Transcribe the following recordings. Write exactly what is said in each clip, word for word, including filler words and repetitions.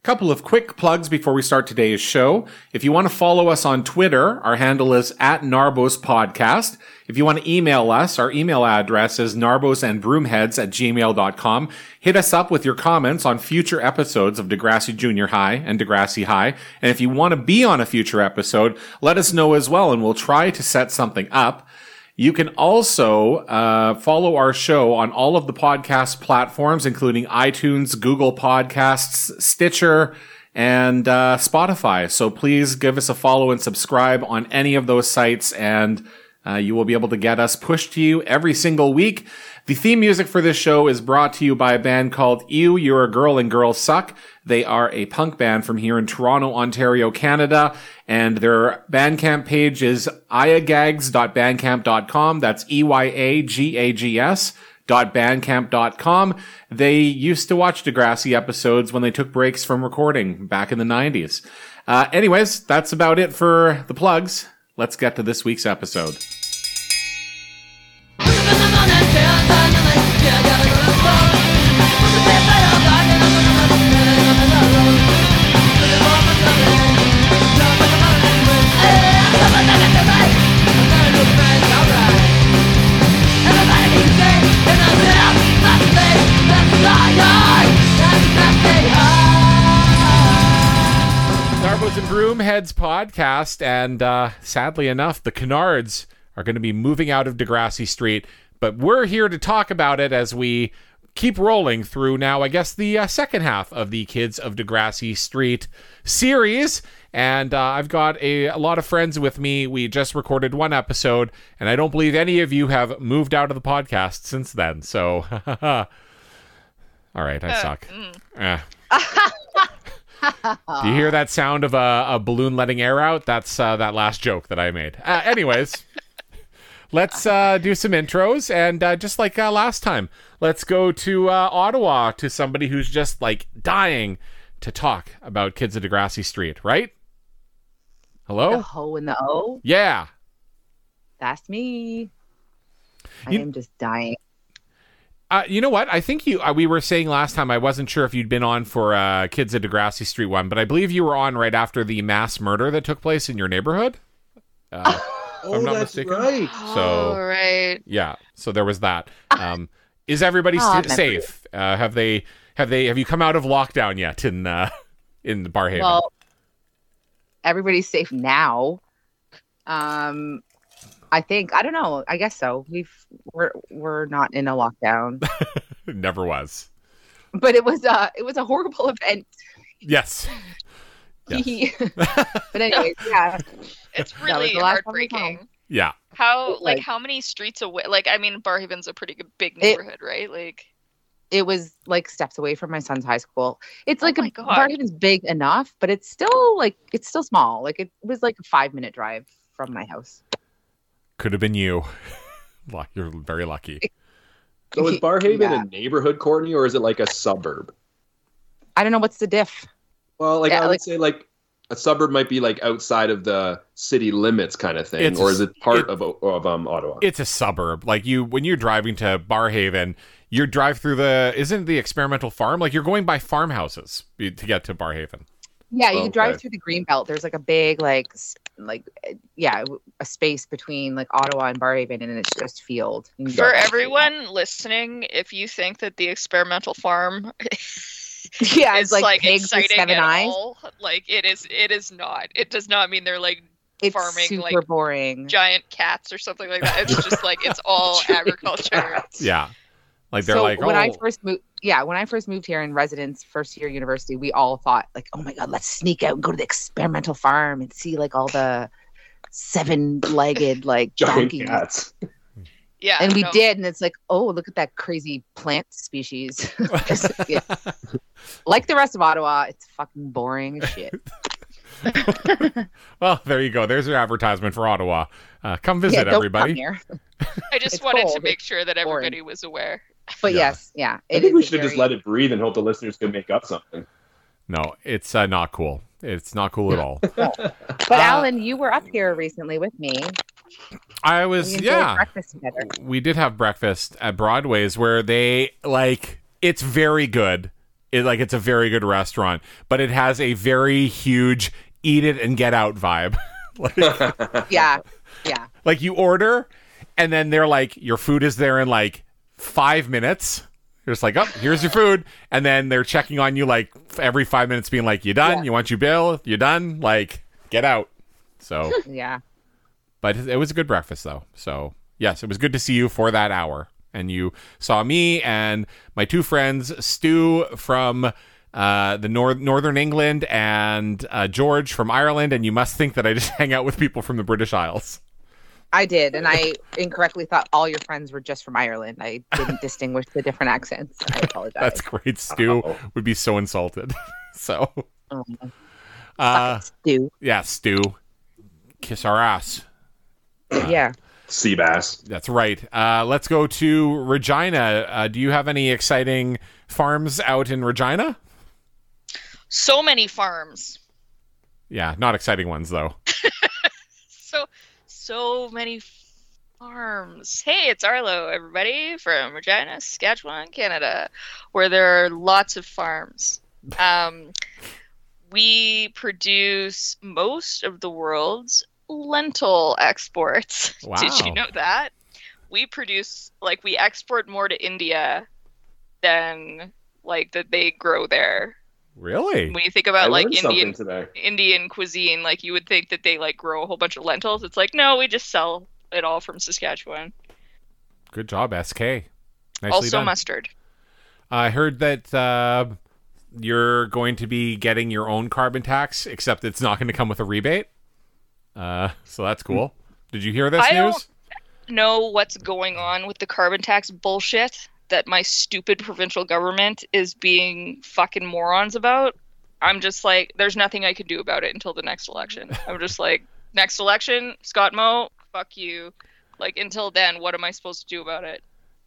Couple of quick plugs before we start today's show. If you want to follow us on Twitter, our handle is at Narbos Podcast. If you want to email us, our email address is narbosandbroomheads at gmail dot com. Hit us up with your comments on future episodes of Degrassi Junior High and Degrassi High. And if you want to be on a future episode, let us know as well, and we'll try to set something up. You can also uh, follow our show on all of the podcast platforms, including iTunes, Google Podcasts, Stitcher, and uh, Spotify. So please give us a follow and subscribe on any of those sites, and uh, you will be able to get us pushed to you every single week. The theme music for this show is brought to you by a band called Ew, You're a Girl and Girls Suck. They are a punk band from here in Toronto, Ontario, Canada, and their Bandcamp page is eyagags dot bandcamp dot com. That's E Y A G A G S dot bandcamp dot com. They used to watch Degrassi episodes when they took breaks from recording back in the nineties. Uh, anyways, that's about it for the plugs. Let's get to this week's episode. Narbos and Broomheads podcast, and uh, sadly enough, the Canards are going to be moving out of Degrassi Street, but we're here to talk about it as we keep rolling through now, I guess, the uh, second half of the Kids of Degrassi Street series. And uh, I've got a, a lot of friends with me. We just recorded one episode, and I don't believe any of you have moved out of the podcast since then. So, all right, I uh, suck. Mm. Eh. Do you hear that sound of a, a balloon letting air out? That's uh, that last joke that I made. Uh, anyways, let's uh, do some intros. And uh, just like uh, last time, let's go to uh, Ottawa to somebody who's just like dying to talk about Kids of Degrassi Street, right? Hello? The ho and the o? Yeah. That's me. I you, am just dying. Uh, you know what? I think you. Uh, we were saying last time, I wasn't sure if you'd been on for uh, Kids of Degrassi Street one, but I believe you were on right after the mass murder that took place in your neighborhood. Uh, oh, I'm not that's mistaken. right. So, oh, right. Yeah. So there was that. Um, is everybody oh, st- safe? Uh, have they? Have they? Have you come out of lockdown yet in uh, in Barrhaven? Well, everybody's safe now. Um. I think I don't know. I guess so. We've we're we're not in a lockdown. Never was. But it was uh it was a horrible event. Yes. yes. But anyways, yeah. It's really heartbreaking. Yeah. How like how many streets away? Like I mean, Barrhaven's a pretty big neighborhood, it, right? Like it was like steps away from my son's high school. It's oh like a Barrhaven's big enough, but it's still like it's still small. Like it was like a five minute drive from my house. Could have been you. You're very lucky. So is Barrhaven yeah. a neighborhood, Courtney, or is it like a suburb? I don't know what's the diff. Well, like yeah, I would like, say, like a suburb might be like outside of the city limits, kind of thing, it's or is it part it, of of um Ottawa? It's a suburb. Like you, when you're driving to Barrhaven, you drive through the isn't the experimental farm? Like you're going by farmhouses to get to Barrhaven. Yeah, you okay. drive through the Greenbelt. There's like a big, like, like, yeah, a space between like Ottawa and Barrhaven, and it's just field. For everyone listening, if you think that the experimental farm yeah, is like, like pigs with exciting seven at eyes, all, like it is, it is not. It does not mean they're like it's farming super like boring giant cats or something like that. It's just like it's all agriculture. Yeah. Like they're so like, when oh. I first moved, yeah, when I first moved here in residence, first year university, we all thought like, oh my God, let's sneak out and go to the experimental farm and see like all the seven-legged like giant donkeys. cats. Yeah, and we no. did, and it's like, oh, look at that crazy plant species. Like the rest of Ottawa, it's fucking boring as shit. Well, there you go. There's your advertisement for Ottawa. Uh, come visit, yeah, don't everybody. Come here. I just It's wanted cold. to make sure that It's boring. everybody was aware. But Yeah. yes, yeah. I It think is we a should very... just let it breathe and hope the listeners can make up something. No, it's uh, not cool. It's not cool at all. But Uh, Alan, you were up here recently with me. I We was, enjoyed yeah. breakfast together. We did have breakfast at Broadway's where they, like, it's very good. It, like, it's a very good restaurant, but it has a very huge eat it and get out vibe. like, Yeah. Yeah. like you order, and then they're like, your food is there in like five minutes. You're just like, oh, here's your food. And then they're checking on you like every five minutes being like, you done? Yeah. You want your bill? You done? Like, get out. So, Yeah. but it was a good breakfast though. So yes, it was good to see you for that hour. And you saw me and my two friends, Stu from uh, the nor- Northern England and uh, George from Ireland. And you must think that I just hang out with people from the British Isles. I did, and I incorrectly thought all your friends were just from Ireland. I didn't distinguish the different accents. I apologize. That's great. Stu Uh-oh. would be so insulted. so, Oh, uh, Stu. yeah, Stu, kiss our ass. Yeah. Sea bass. That's right. Uh, let's go to Regina. Uh, do you have any exciting farms out in Regina? So many farms. Yeah, not exciting ones though. So so many farms. Hey, it's Arlo, everybody, from Regina, Saskatchewan, Canada, where there are lots of farms. Um, we produce most of the world's lentil exports. Wow. Did you know that? We produce, like, we export more to India than, like, that they grow there. Really? When you think I about, like, learned Indian something today. Indian cuisine, like, you would think that they, like, grow a whole bunch of lentils. It's like, no, we just sell it all from Saskatchewan. Good job, S K. Nicely Also done. mustard. I heard that uh, you're going to be getting your own carbon tax, except it's not going to come with a rebate. Uh, so that's cool. Did you hear this I news? don't know what's going on with the carbon tax bullshit that my stupid provincial government is being fucking morons about. I'm just like, there's nothing I can do about it until the next election. I'm just like, next election, Scott Moe, fuck you. Like, until then, what am I supposed to do about it?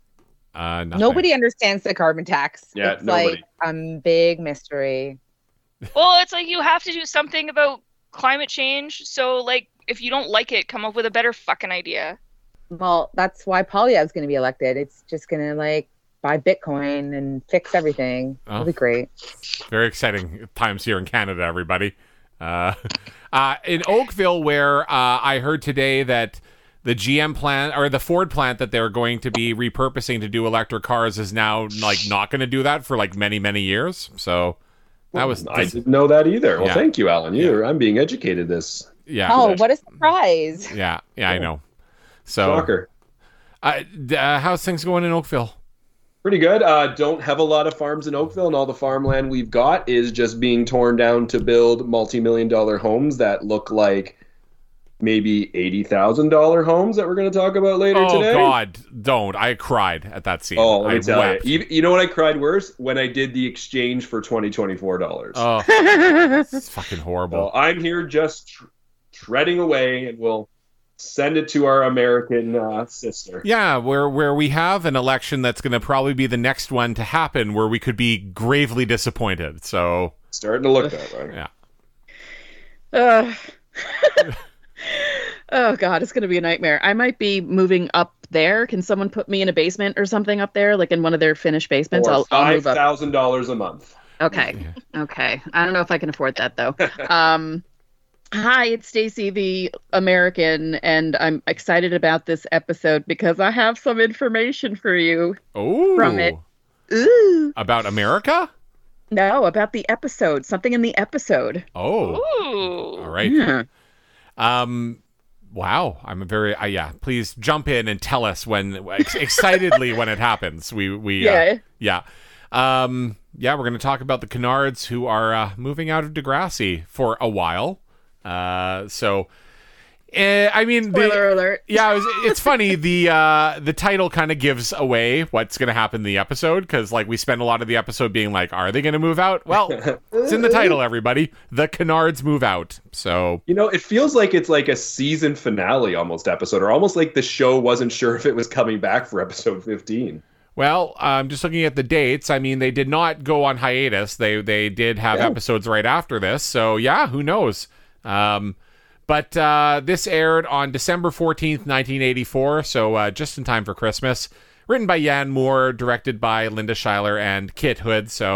Uh, nothing. Nobody understands the carbon tax. Yeah, it's nobody. like a big mystery. Well, it's like you have to do something about climate change. So, like, if you don't like it, come up with a better fucking idea. Well, that's why Poilievre's going to be elected. It's just going to like buy Bitcoin and fix everything. Oh. It'll be great. Very exciting times here in Canada, everybody. Uh, uh, in Oakville, where uh, I heard today that the G M plant or the Ford plant that they're going to be repurposing to do electric cars is now like not going to do that for like many, many years. So that was, I didn't know that either. Well, Yeah. thank you, Alan. You, I'm being educated this. yeah, Oh, what a surprise. yeah, yeah, I know. So, Shocker. uh, d- uh, how's things going in Oakville? Pretty good. Uh, don't have a lot of farms in Oakville, and all the farmland we've got is just being torn down to build multi-million dollar homes that look like maybe eighty thousand dollars homes that we're going to talk about later Oh today. God, don't! I cried at that scene. Oh, let me I tell wept. you. You. You know what I cried worse? When I did the exchange for twenty twenty-four dollars. Oh, it's fucking So horrible. I'm here just tr- treading away, and we'll send it to our American uh, sister. Yeah, where where we have an election that's going to probably be the next one to happen, where we could be gravely disappointed. So Starting to look that way. yeah, Uh, oh god, it's gonna be a nightmare. I might be moving up there. Can someone put me in a basement or something up there, like in one of their finished basements? For I'll, I'll five move up. thousand dollars a month. Okay, okay. I don't know if I can afford that though. Um, hi, it's Stacy, the American, and I'm excited about this episode because I have some information for you. oh, From it. Ooh, about America. no, about the episode. Something in the episode. Oh, Ooh. all right. Yeah. Um, wow, I'm very uh, yeah. Please jump in and tell us when ex- excitedly when it happens. We we uh, Yeah. yeah. Um, yeah, we're going to talk about the Canards who are uh, moving out of Degrassi for a while. Uh, so, uh, I mean, the- Spoiler alert. yeah, it was, it's funny. The uh, the title kind of gives away what's going to happen in the episode because, like, we spend a lot of the episode being like, "Are they going to move out?" Well, it's in the title, everybody. The Canards move out. So, You know, it feels like it's like a season finale almost episode, or almost like the show wasn't sure if it was coming back for episode fifteen. well, I'm just looking at the dates. I mean, they did not go on hiatus. They they did have Yeah. episodes right after this. So, yeah, who knows? Um, but uh, this aired on December fourteenth, nineteen eighty-four, so uh, just in time for Christmas. Written by Yan Moore, directed by Linda Schuyler and Kit Hood. So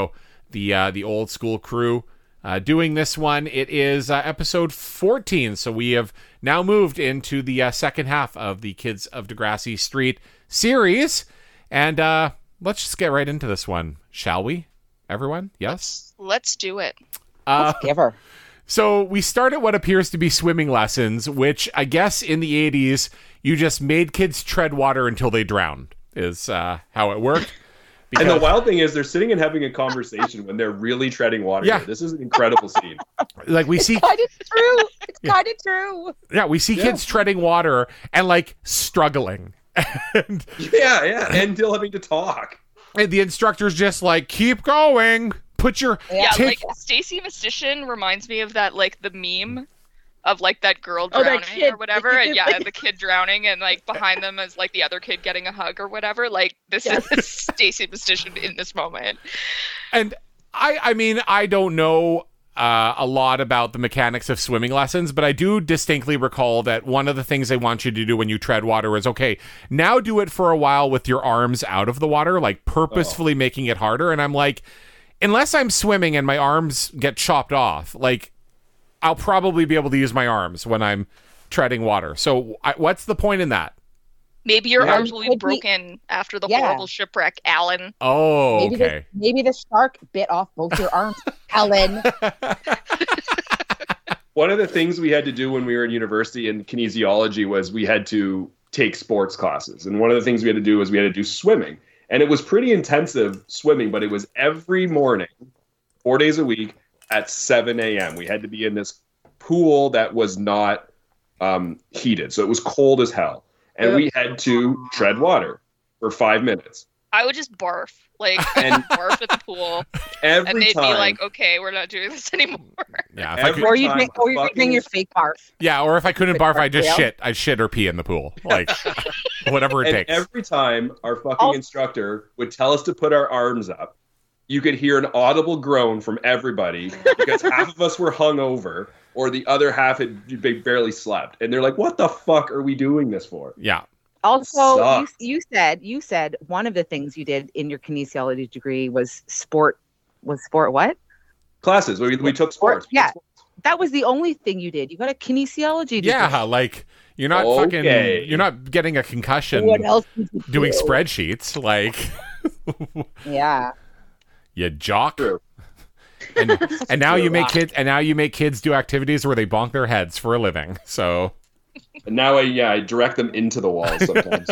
the uh, the old school crew uh, doing this one. It is uh, episode fourteen, so we have now moved into the uh, second half of the Kids of Degrassi Street series, and uh, let's just get right into this one, shall we, everyone? Yes? Let's do it. Uh, Let's give her. So we start at what appears to be swimming lessons, which I guess in the eighties, you just made kids tread water until they drowned, is uh, how it worked. And the wild thing is they're sitting and having a conversation when they're really treading water. Yeah. Here. This is an incredible scene. Like we see, Kind of true. It's Yeah. kind of true. yeah, we see Yeah. kids treading water and like struggling. and, Yeah, yeah. And still having to talk. and the instructor's just like, keep going. Put your Yeah, take. like Stacy Mistician reminds me of that, like the meme of like that girl Oh, that drowning kid. or whatever, The and kid- yeah, the kid drowning, and like behind them is like the other kid getting a hug or whatever. Like this Yes. is Stacy Mistician in this moment. And I, I mean, I don't know uh, a lot about the mechanics of swimming lessons, but I do distinctly recall that one of the things they want you to do when you tread water is, okay, now do it for a while with your arms out of the water, like purposefully making it harder. And I'm like, unless I'm swimming and my arms get chopped off, like I'll probably be able to use my arms when I'm treading water. So I, what's the point in that? Maybe your Yeah. arms will be Could be- broken after the Yeah. horrible shipwreck, Alan. Oh, Maybe okay. the, maybe the shark bit off both your arms, Ellen. One of the things we had to do when we were in university in kinesiology was we had to take sports classes. And one of the things we had to do was we had to do swimming. And it was pretty intensive swimming, but it was every morning, four days a week at seven a.m. We had to be in this pool that was not um, heated. So it was cold as hell. And we had to tread water for five minutes. I would just barf, like And- barf at the pool, Every and they'd time. be like, "Okay, we're not doing this anymore." Yeah, if I Every could, or you time drink, or you fucking- drink your fake barf. yeah, or if I couldn't barf, I'd just Yeah. shit. I'd shit or pee in the pool, like whatever it And takes. every time our fucking Oh. instructor would tell us to put our arms up, you could hear an audible groan from everybody because half of us were hungover or the other half had they barely slept. And they're like, what the fuck are we doing this for? Yeah. Also, you, Sucks. you said you said one of the things you did in your kinesiology degree was sport. Was sport what? Classes. We, we took sports. We took Yeah. sports. That was the only thing you did. You got a kinesiology degree. Yeah, like you're not Okay. fucking you're not getting a concussion What else did you doing do? spreadsheets, like Yeah. you jock. True. And, and now True. you make kids and now you make kids do activities where they bonk their heads for a living. So And now I yeah, I direct them into the wall sometimes.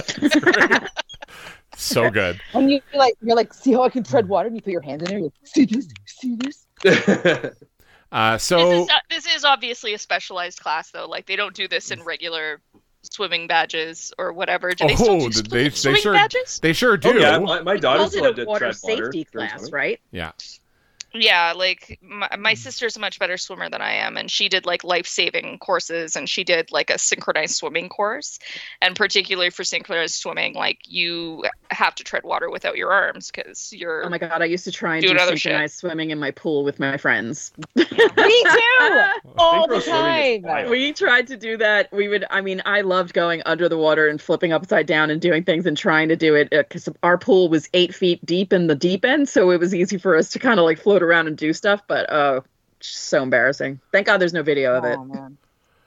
so good. And you you're like you're like, see how I can tread water, and you put your hands in there. You're like, see this, see this. Uh This so is this is obviously a specialized class, though. Like they don't do this in regular swimming badges or whatever. Do they still Oh, do they- sw- they swimming sure- badges? they sure do. Oh, yeah, my, my daughter Calls still it had a to water tread water. safety during class, swimming. right? Yeah. Yeah, like my, my sister's a much better swimmer than I am, and she did like life-saving courses, and she did like a synchronized swimming course. And particularly for synchronized swimming, like you have to tread water without your arms because you're Oh my god, I used to try and Doing do other shit. synchronized swimming in my pool with my friends. Me too. All the Synchro swimming is time. wild. We tried to do that. We would, I mean, I loved going under the water and flipping upside down and doing things and trying to do it because our pool was eight feet deep in the deep end. So it was easy for us to kind of like float around and do stuff. But oh, so embarrassing. Thank God there's no video of it. Oh, man.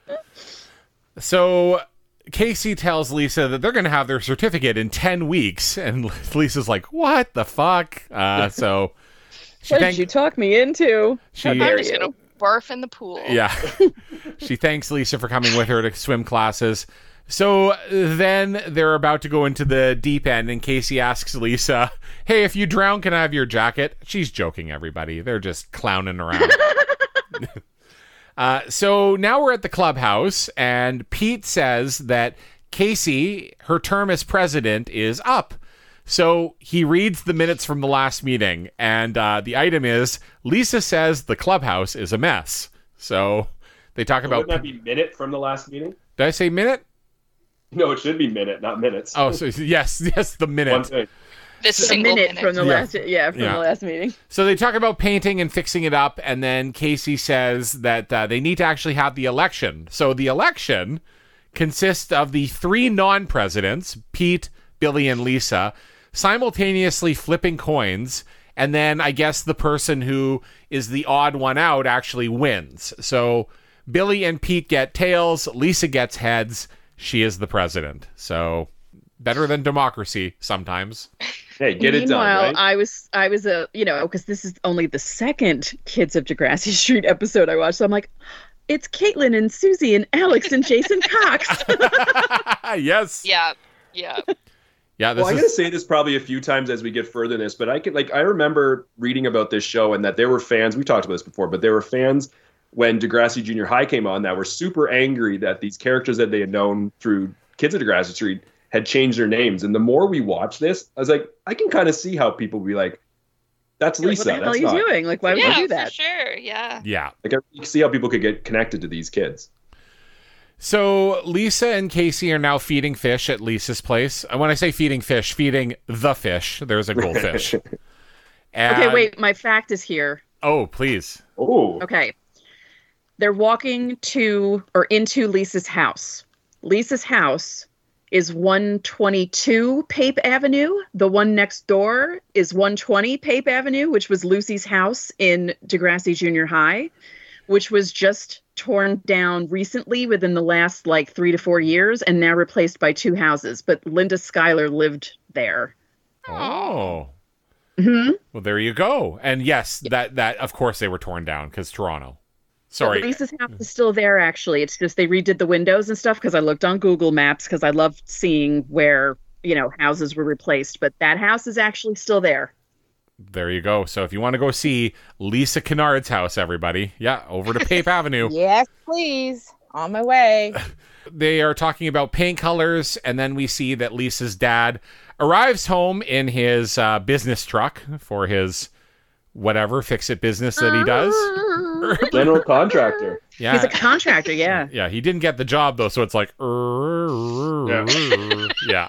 So Casey tells Lisa that they're going to have their certificate in ten weeks. And Lisa's like, what the fuck? Uh, so she What thank- did you talk me into? she, How I'm dare just you? gonna barf in the pool. yeah. She thanks Lisa for coming with her to swim classes. So then they're about to go into the deep end, and Casey asks Lisa, hey, if you drown, can I have your jacket? She's joking, everybody. They're just clowning around. uh, so now we're at the clubhouse, and Pete says that Casey, her term as president, is up. So he reads the minutes from the last meeting, and uh, the item is, Lisa says the clubhouse is a mess. So they talk about... Wouldn't that be minute from the last meeting? Did I say minute? No, it should be minute, not minutes. Oh, so yes, yes, the One minute. thing. This A single minute, minute. from the Yeah. last, yeah, from Yeah. the last meeting. So they talk about painting and fixing it up, and then Casey says that uh, they need to actually have the election. So the election consists of the three non-presidents, Pete, Billy, and Lisa, simultaneously flipping coins, And then I guess the person who is the odd one out actually wins. So Billy and Pete get tails. Lisa gets heads. She is the president. So better than democracy sometimes. Hey, get it done, Meanwhile, right? I was, I was a, you know, because this is only the second Kids of Degrassi Street episode I watched. So I'm like, it's Caitlin and Susie and Alex and Jason Cox. Yes. Yeah, yeah. Yeah. This Well, I'm is... going to say this probably a few times as we get further in this, but I can like I remember reading about this show and that there were fans. We talked about this before, but there were fans when Degrassi Junior High came on that were super angry that these characters that they had known through Kids of Degrassi Street had changed their names. And the more we watch this, I was like, I can kind of see how people would be like, "That's Like, Lisa." what the hell That's are you not. doing? Like, why would yeah, you do for that? sure. Yeah. Yeah. Like I can see how people could get connected to these kids. So Lisa and Casey are now feeding fish at Lisa's place. And when I say feeding fish, feeding the fish. There's a goldfish. And- Okay, wait. My fact is here. Oh, please. Oh, Okay. They're walking to or into Lisa's house. Lisa's house is one twenty-two Pape Avenue. The one next door is one twenty Pape Avenue, which was Lucy's house in Degrassi Junior High, which was just torn down recently within the last like three to four years and now replaced by two houses. But Linda Schuyler lived there. Oh. hmm Well, there you go. And yes, that, that of course they were torn down because Toronto. Sorry. Lisa's house is still there, actually. It's just they redid the windows and stuff because I looked on Google Maps because I loved seeing where, you know, houses were replaced. But that house is actually still there. There you go. So if you want to go see Lisa Kennard's house, everybody, yeah, over to Pape Avenue. Yes, please. On my way. They are talking about paint colors, and then we see that Lisa's dad arrives home in his uh, business truck for his whatever fix-it business that he does. general contractor. Yeah. He's a contractor, yeah. Yeah, he didn't get the job, though, so it's like... Yeah.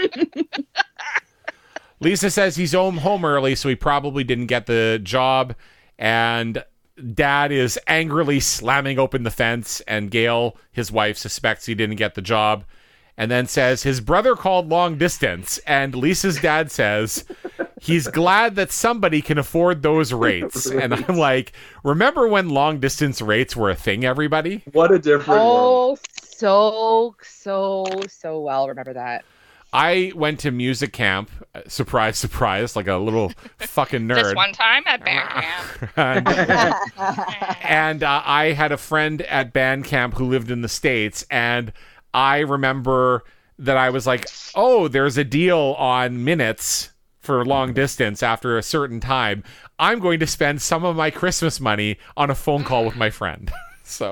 Lisa says he's home home early, so he probably didn't get the job, and Dad is angrily slamming open the fence, and Gail, his wife, suspects he didn't get the job, and then says his brother called long distance, and Lisa's dad says he's glad that somebody can afford those rates. And I'm like, remember when long distance rates were a thing, everybody? What a different world. Oh, so, so, so well. Remember that. I went to music camp, surprise, surprise, like a little fucking nerd. Just one time at band camp. and and uh, I had a friend at band camp who lived in the States, and I remember that I was like, oh, there's a deal on minutes for long distance after a certain time. I'm going to spend some of my Christmas money on a phone call with my friend. So...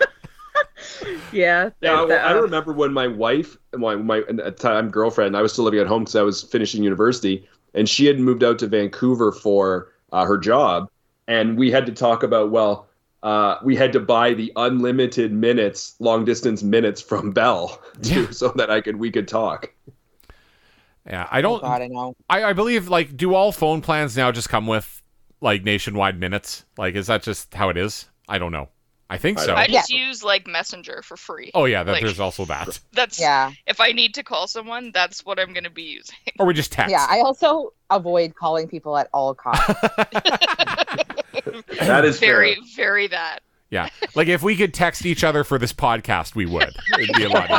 Yeah. Yeah, well, that- I remember when my wife, my my at the time girlfriend, I was still living at home because I was finishing university, and she had moved out to Vancouver for uh, her job, and we had to talk about well, uh, we had to buy the unlimited minutes, long distance minutes from Bell, to, so that I could we could talk. Yeah, I Oh, don't. God, I know. I, I believe like do all phone plans now just come with like nationwide minutes? Like, is that just how it is? I don't know. I think I so. I just use like Messenger for free. Oh yeah, that, Like- there's also that. That's Yeah. if I need to call someone, that's what I'm going to be using. Or we just text. Yeah. I also avoid calling people at all costs. That is very, fair. very that. Yeah, like if we could text each other for this podcast, we would. It'd be a lot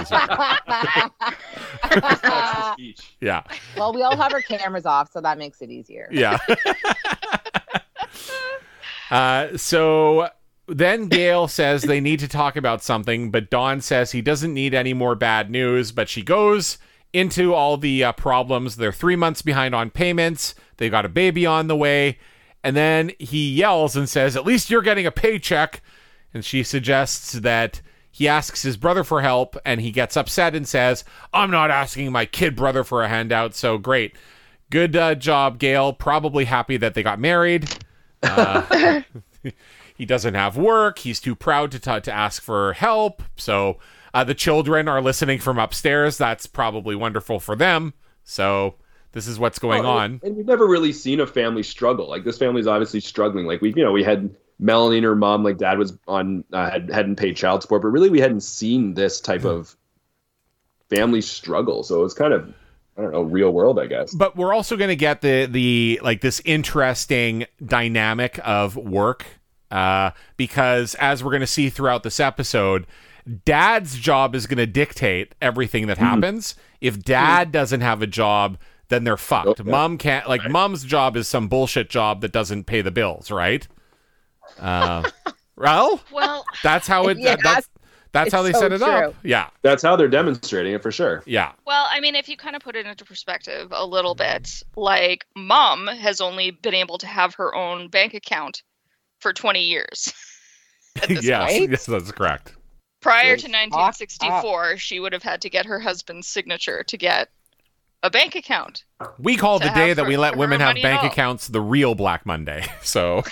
easier. Yeah, Well, we all have our cameras off, so that makes it easier. yeah. uh, so then Gail says they need to talk about something, but Dawn says he doesn't need any more bad news. But she goes into all the uh, problems. They're three months behind on payments. They got a baby on the way. And then he yells and says, at least you're getting a paycheck. And she suggests that he asks his brother for help, and he gets upset and says, I'm not asking my kid brother for a handout. So great. Good uh, job, Gail. Probably happy that they got married. Uh, he doesn't have work. He's too proud to t- to ask for help. So uh, the children are listening from upstairs. That's probably wonderful for them. So this is what's going Well, on. And we've never really seen a family struggle. Like this family's obviously struggling. Like we, you know, we had Melanie and her mom, like dad was on, uh, had, hadn't paid child support, but really we hadn't seen this type of family struggle. So it was kind of I don't know, real world, I guess. But we're also going to get the the like this interesting dynamic of work, uh, because as we're going to see throughout this episode, Dad's job is going to dictate everything that happens. If Dad doesn't have a job, then they're fucked. Okay. Mom can't, like, Right. Mom's job is some bullshit job that doesn't pay the bills, right? Uh, well, Well, that's how it. Yes, that's that's how they it's set so it up. true. Yeah, That's how they're demonstrating it for sure. yeah. well, I mean, if you kind of put it into perspective a little bit, like Mom has only been able to have her own bank account for twenty years. At this yes, point. yes, that's correct. Prior Yes. to nineteen sixty-four, she would have had to get her husband's signature to get a bank account. We call To the day have that her- we let her women have money at bank all. accounts the real Black Monday. So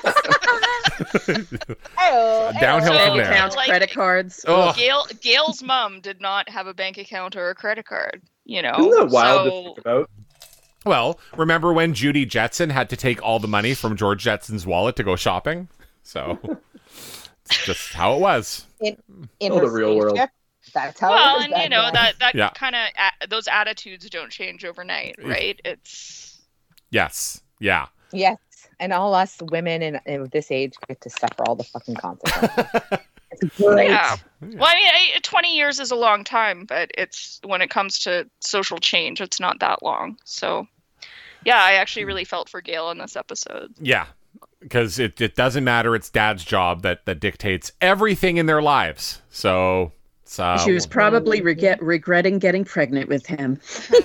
Oh, Downhill So, from there. Accounts, like, credit cards. Oh. Gail Gail's mom did not have a bank account or a credit card. You know, Isn't that wild to so think about? well, remember when Judy Jetson had to take all the money from George Jetson's wallet to go shopping? So it's just how it was. in Oh, her the real world. spaceship, that's how. well, it is and back you know then. that that Yeah. kind of a- those attitudes don't change overnight, right? It's Yes. Yeah. Yes, and all us women in, in this age get to suffer all the fucking consequences. It's great. yeah. Well, I mean, I, twenty years is a long time, but it's when it comes to social change, it's not that long. So, yeah, I actually really felt for Gail in this episode. Yeah. Because it, it doesn't matter. It's Dad's job that, that dictates everything in their lives. So it's, uh, She was probably regret, regretting getting pregnant with him.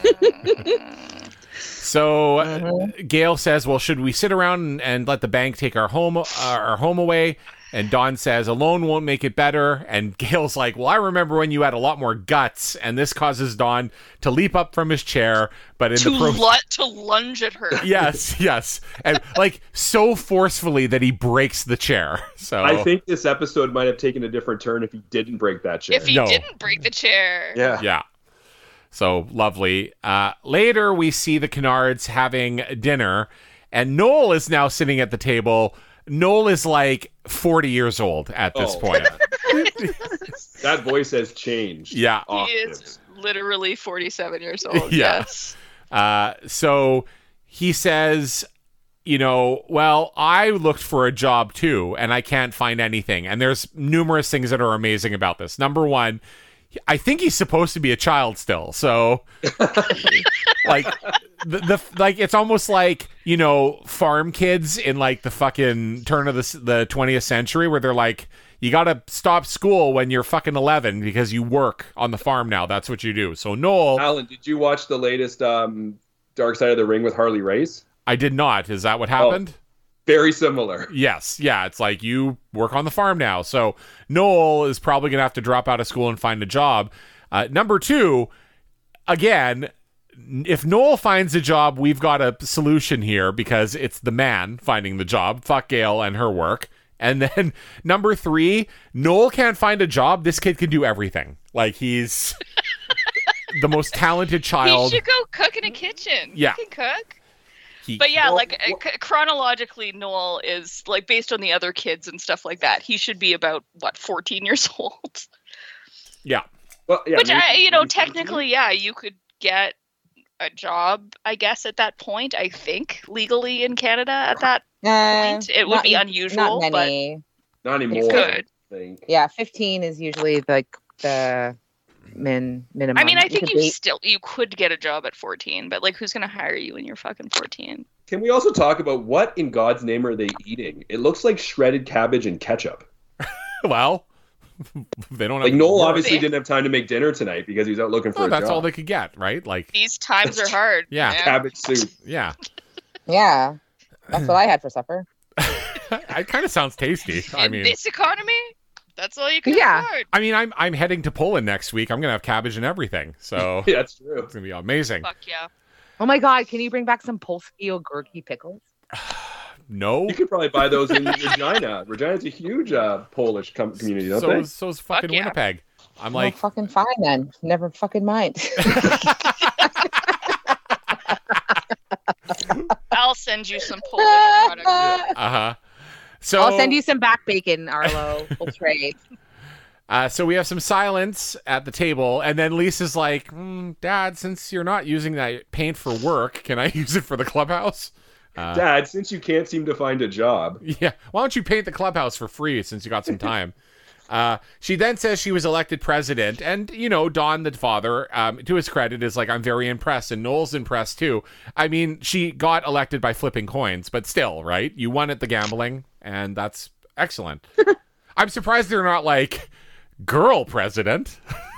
So uh, Gail says, well, should we sit around and, and let the bank take our home uh, our home away? And Dawn says, a loan won't make it better. And Gail's like, well, I remember when you had a lot more guts. And this causes Dawn to leap up from his chair. But in to the pro- lu- to lunge at her. yes, yes. And like so forcefully that he breaks the chair. So I think this episode might have taken a different turn if he didn't break that chair. If he No. didn't break the chair. yeah. yeah. So lovely. Uh, later, we see the Kennards having dinner, and Noel is now sitting at the table. Noel is like forty years old at this Oh, point. That voice has changed. Yeah. He is Octaves. literally forty-seven years old. Yeah. Yes. Uh, so he says, you know, well, I looked for a job too, and I can't find anything. And there's numerous things that are amazing about this. Number one, I think he's supposed to be a child still. So, like, the, the like it's almost like, you know, farm kids in like the fucking turn of the the twentieth century, where they're like, you got to stop school when you're fucking eleven because you work on the farm now. That's what you do. So Noel, Alan, did you watch the latest um, Dark Side of the Ring with Harley Race? I did not. Is that what happened? Very similar. Yes. Yeah. It's like you work on the farm now. So Noel is probably going to have to drop out of school and find a job. Uh, number two, again, if Noel finds a job, we've got a solution here because it's the man finding the job. Fuck Gail and her work. And then number three, Noel can't find a job. This kid can do everything. Like he's the most talented child. He should go cook in a kitchen. Yeah. He can cook. He- But yeah, Well, like uh, c- chronologically, Noel is like based on the other kids and stuff like that. He should be about what fourteen years old. yeah. Well, yeah, Which maybe- I, you know, maybe- technically, yeah, you could get a job, I guess, at that point. I think legally in Canada at that Uh, point, it would not- be unusual, Not many. Not anymore. good. I think. Yeah, fifteen is usually like the min minimum. I mean, I You think could you date- still you could get a job at fourteen, but like, who's gonna hire you when you're fucking fourteen? Can we also talk about what in God's name are they eating? It looks like shredded cabbage and ketchup. Well, they don't Like have Noel work. obviously didn't have time to make dinner tonight because he was out looking for Oh, a that's job. all they could get, right? Like, These times are hard. Yeah. man. Cabbage soup. yeah. Yeah, that's what I had for supper. It kind of sounds tasty. I In mean, this economy, that's all you can Yeah. afford. I mean, I'm I'm heading to Poland next week. I'm gonna have cabbage and everything, so Yeah, that's true. it's gonna be amazing. Fuck yeah. Oh my god, can you bring back some Polski ogórki pickles? No, You could probably buy those in Regina. Regina's a huge uh, Polish com- community, don't so they? is, so is fucking Fuck yeah. Winnipeg. I'm Well, like, fucking fine then. Never fucking mind. I'll send you some Polish products. uh huh. So I'll send you some back bacon, Arlo. We'll trade. Uh, so we have some silence at the table, and then Lisa's like, mm, Dad, since you're not using that paint for work, can I use it for the clubhouse? Uh, Dad, since you can't seem to find a job. Yeah, why don't you paint the clubhouse for free since you got some time? uh, she then says she was elected president, and, you know, Don, the father, um, to his credit, is like, I'm very impressed, and Noel's impressed, too. I mean, she got elected by flipping coins, but still, right? You won at the gambling, and that's excellent. I'm surprised they're not like... girl president.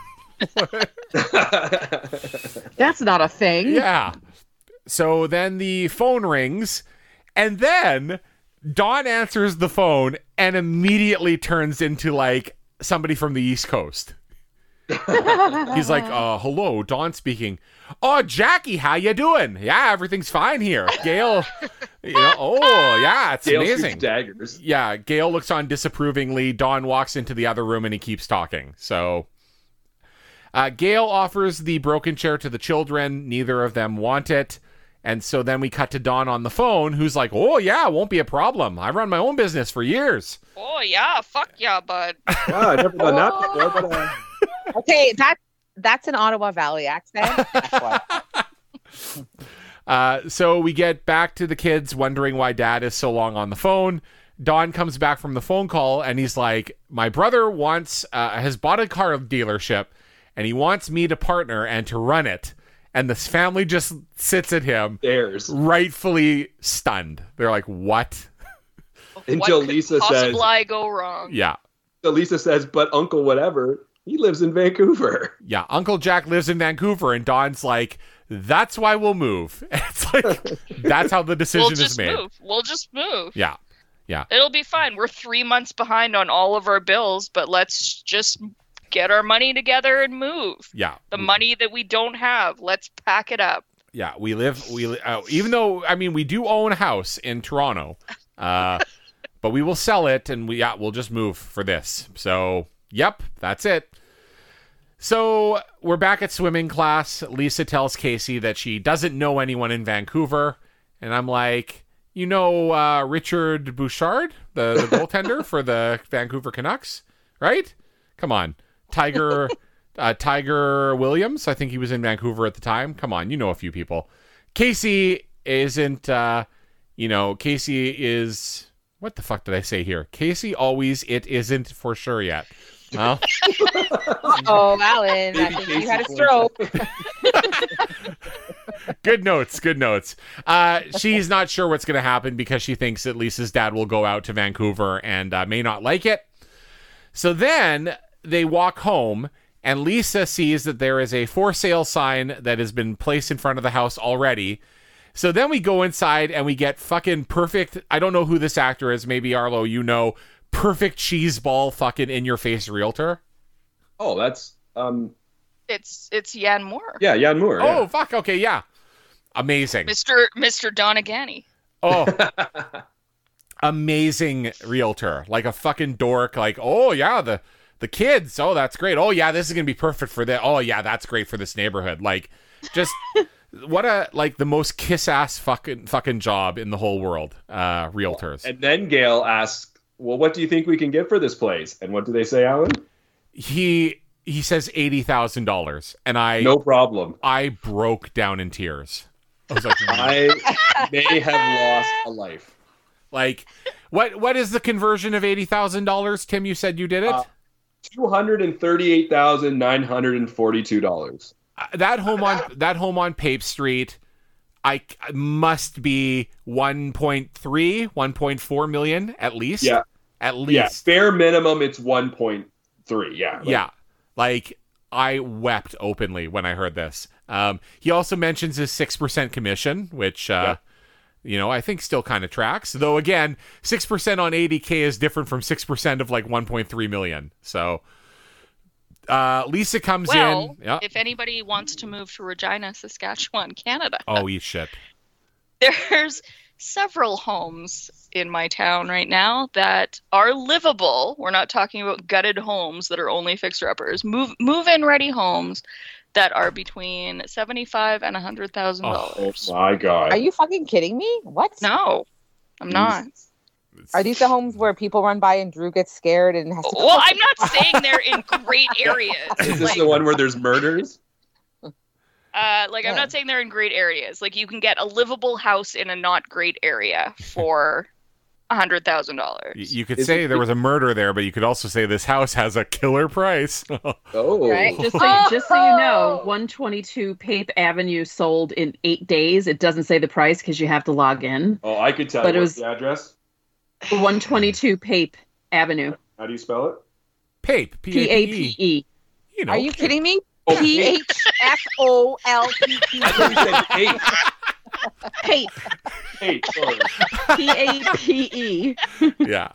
That's not a thing. Yeah. So then the phone rings, and then Don answers the phone and immediately turns into like somebody from the East Coast. He's like, uh, hello, Don speaking. Oh, Jackie, how you doing? Yeah, everything's fine here. Gail, you know, oh, yeah, it's Gail amazing. shoots daggers. Yeah, Gail looks on disapprovingly. Don walks into the other room and he keeps talking. So, uh, Gail offers the broken chair to the children. Neither of them want it. And so then we cut to Don on the phone, who's like, oh, yeah, won't be a problem. I run my own business for years. Oh, yeah, fuck yeah, bud. Wow, I've never done that before, but... Uh... Okay, that that's an Ottawa Valley accent. uh, so we get back to the kids wondering why Dad is so long on the phone. Don comes back from the phone call and he's like, my brother wants uh, has bought a car dealership and he wants me to partner and to run it. And this family just sits at him, There's. rightfully stunned. They're like, what? Until what could Lisa possibly says, go wrong? Yeah. so Lisa says, but Uncle whatever, he lives in Vancouver. Yeah, Uncle Jack lives in Vancouver, and Don's like, that's why we'll move. It's like, that's how the decision We'll is just made. move. We'll just move. Yeah, yeah. It'll be fine. We're three months behind on all of our bills, but let's just get our money together and move. Yeah. The money that we don't have, let's pack it up. Yeah, we live, we li- uh, even though, I mean, we do own a house in Toronto, uh, but we will sell it, and we, yeah, we'll just move for this. So, yep, that's it. So we're back at swimming class. Lisa tells Casey that she doesn't know anyone in Vancouver. And I'm like, you know uh, Richard Bouchard, the, the goaltender for the Vancouver Canucks, right? Come on. Tiger uh, Tiger Williams. I think he was in Vancouver at the time. Come on, you know a few people. Casey isn't, uh, you know, Casey is... What the fuck did I say here? Casey always, it isn't for sure yet. Well, Oh, Alan, I think you had a stroke. good notes, good notes. Uh, she's not sure what's going to happen because she thinks that Lisa's dad will go out to Vancouver and uh, may not like it. So then they walk home, and Lisa sees that there is a for sale sign that has been placed in front of the house already. So then we go inside and we get fucking perfect. I don't know who this actor is. Maybe Arlo, you know. Perfect cheeseball fucking in-your-face realtor. Oh, that's um. It's it's Jan Moore. Yeah, Jan Moore. Oh, yeah. fuck. Okay, yeah. Amazing. Mister Mister Donagany. Oh, amazing realtor. Like a fucking dork. Like, oh, yeah, the the kids. Oh, that's great. Oh, yeah, this is going to be perfect for that. Oh, yeah, that's great for this neighborhood. Like, just... What a, like, the most kiss-ass fucking fucking job in the whole world, uh, realtors. And then Gail asks, well, what do you think we can get for this place? And what do they say, Alan? He he says eighty thousand dollars, and I No problem. I broke down in tears. I was like, I may have lost a life. like, what what is the conversion of eighty thousand dollars? Tim, you said you did it? Uh, two hundred thirty-eight thousand nine hundred forty-two dollars. Uh, that home on that home on Pape Street, I must be one point three, one point four million at least. Yeah. At least. Yeah, bare minimum, it's one point three. Yeah. Like, yeah. Like, I wept openly when I heard this. Um, he also mentions his six percent commission, which, uh, yeah. you know, I think still kind of tracks. Though, again, six percent on eighty K is different from six percent of, like, one point three million. So... Uh, Lisa comes Well, in. Yeah. if anybody wants to move to Regina, Saskatchewan, Canada, Oh, eat shit. there's several homes in my town right now that are livable. We're not talking about gutted homes that are only fixer-uppers. Move move-in ready homes that are between seventy-five thousand dollars and one hundred thousand Oh dollars. my God. Are you fucking kidding me? What? No, I'm not. It's- Are these the homes where people run by and Drew gets scared and has to? Well, I'm not saying they're in great areas. Is this Like, the one where there's murders? uh, like I'm Yeah. not saying they're in great areas. Like you can get a livable house in a not great area for a hundred thousand y- dollars. you could Is say it- there was a murder there, but you could also say this house has a killer price. Oh. Right. Just so, just so you know, one twenty-two Pape Avenue sold in eight days. It doesn't say the price because you have to log in. Oh, I could tell But you it what's was- the address. one twenty-two Pape Avenue. How do you spell it? Pape, P P A A P P E. E. You know, Are you kidding me? Oh, P Pape. H F O L P P. I thought you said Pape. Pape. Pape, sorry. P A P E. Yeah.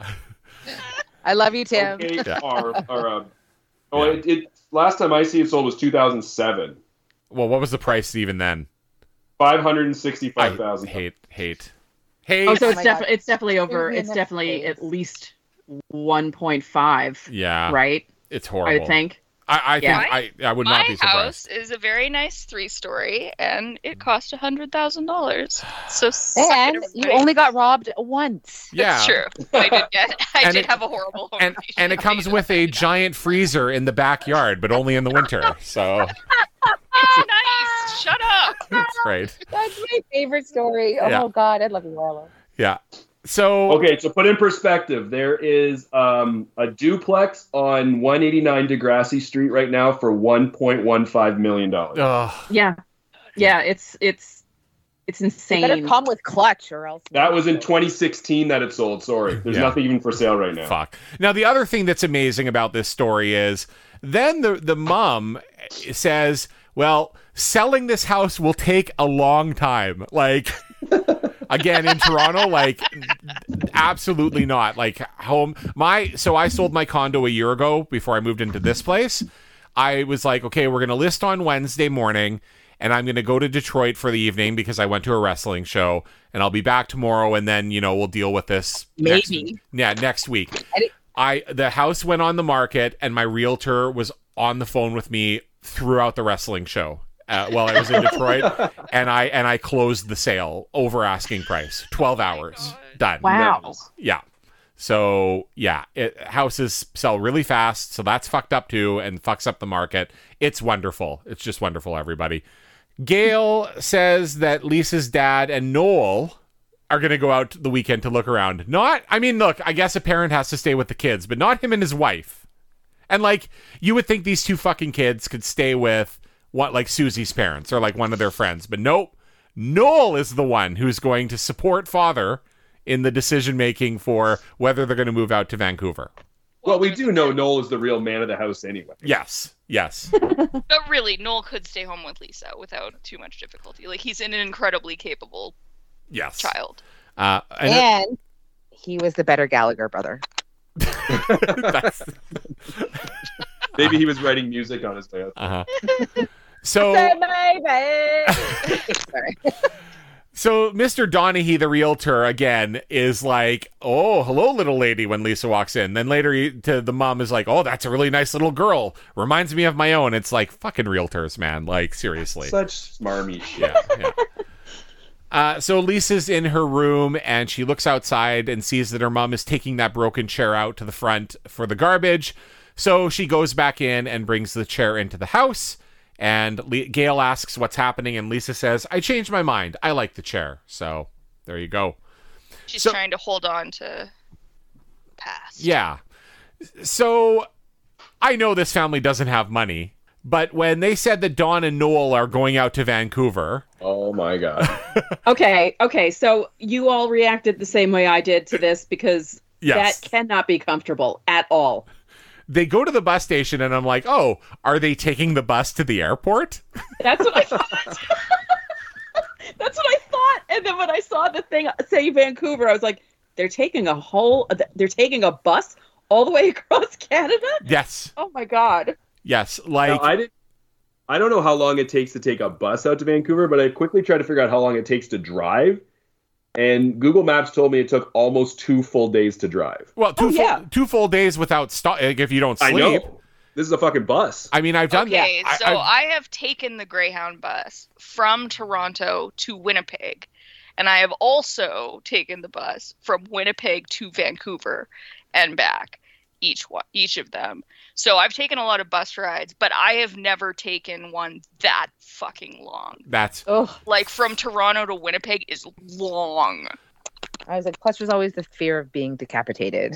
I love you, Tim. Okay, Yeah. or, or, uh, oh, Yeah. it, it. Last time I see it sold was two thousand seven. Well, what was the price even then? Five hundred and I sixty-five thousand. hate, hate, hate. Oh, so Oh it's my definitely God. it's definitely over. Shoot me in It's the definitely face. at least one point five, yeah, right? it's horrible. I think. I, I Yeah. think I, I would not My be surprised. house is a very nice three-story, and it cost a hundred thousand dollars. So suck it, And you everybody. only got robbed once. Yeah, That's true. I did get. I And did it- have a horrible home and invasion. and it comes with a giant freezer in the backyard, but only in the winter. So It's nice. Shut up. that's right. That's my favorite story. Oh Yeah. God, I love you, Marlo. Yeah. So Okay, so put in perspective, there is um, a duplex on one eighty-nine Degrassi Street right now for one point one five million dollars. ugh. Yeah. Yeah. It's it's it's You better insane. come with clutch or else. That was in twenty sixteen that it sold. Sorry, there's Yeah. nothing even for sale right now. Fuck. Now the other thing that's amazing about this story is then the the mom says, "Well, selling this house will take a long time." Like again in Toronto, like absolutely not. Like home my so I sold my condo a year ago before I moved into this place. I was like, "Okay, we're going to list on Wednesday morning." And I'm going to go to Detroit for the evening because I went to a wrestling show, and I'll be back tomorrow. And then, you know, we'll deal with this. Next, Maybe. yeah, next week. I di- I the house went on the market, and my realtor was on the phone with me throughout the wrestling show uh, while I was in Detroit, and I and I closed the sale over asking price, twelve hours, done. Wow. Nice. Yeah. So yeah, it, houses sell really fast, so that's fucked up too, and fucks up the market. It's wonderful. It's just wonderful, everybody. Gail says that Lisa's dad and Noel are going to go out the weekend to look around. Not, I mean, look, I guess a parent has to stay with the kids, but not him and his wife. And like, you would think these two fucking kids could stay with what, like Susie's parents or like one of their friends, but nope. Noel is the one who's going to support father in the decision making for whether they're going to move out to Vancouver. Well, we there's do know Noel is the real man of the house anyway. Yes, yes. But really, Noel could stay home with Lisa without too much difficulty. Like he's an incredibly capable Yes. child. Uh, and And he was the better Gallagher brother. that's, Maybe he was writing music on his way out. uh-huh. So, Sorry. so Mister Donaghy, the realtor, again, is like, "Oh, hello, little lady," when Lisa walks in. Then later, he, to the mom is like, "Oh, that's a really nice little girl. Reminds me of my own." It's like fucking realtors, man. Like seriously. Such smarmy shit. Yeah, yeah. Uh, so Lisa's in her room and she looks outside and sees that her mom is taking that broken chair out to the front for the garbage. So she goes back in and brings the chair into the house. And Le- Gail asks what's happening, and Lisa says, "I changed my mind. I like the chair." So there you go. She's So- trying to hold on to past. Yeah. So I know this family doesn't have money, but when they said that Dawn and Noel are going out to Vancouver, Oh my god. Okay, okay. So you all reacted the same way I did to this because yes, that cannot be comfortable at all. they go to the bus station, and I'm like, "Oh, are they taking the bus to the airport?" That's what I thought. That's what I thought. And then when I saw the thing say Vancouver, I was like, they're taking a whole, they're taking a bus all the way across Canada? Yes, Oh my God. yes. Now, Like, I didn't. I don't know how long it takes to take a bus out to Vancouver, but I quickly tried to figure out how long it takes to drive. And Google Maps told me it took almost two full days to drive. well, two Oh, full, yeah. two full days without stop. Like, if you don't sleep, I know. This is a fucking bus. I mean, I've done Okay, that. so I, I, I've- have taken the Greyhound bus from Toronto to Winnipeg, And I have also taken the bus from Winnipeg to Vancouver and back, each one, each of them. So I've taken a lot of bus rides, but I have never taken one that fucking long. That's Oh, Like from Toronto to Winnipeg is long. I was like, plus there's always the fear of being decapitated.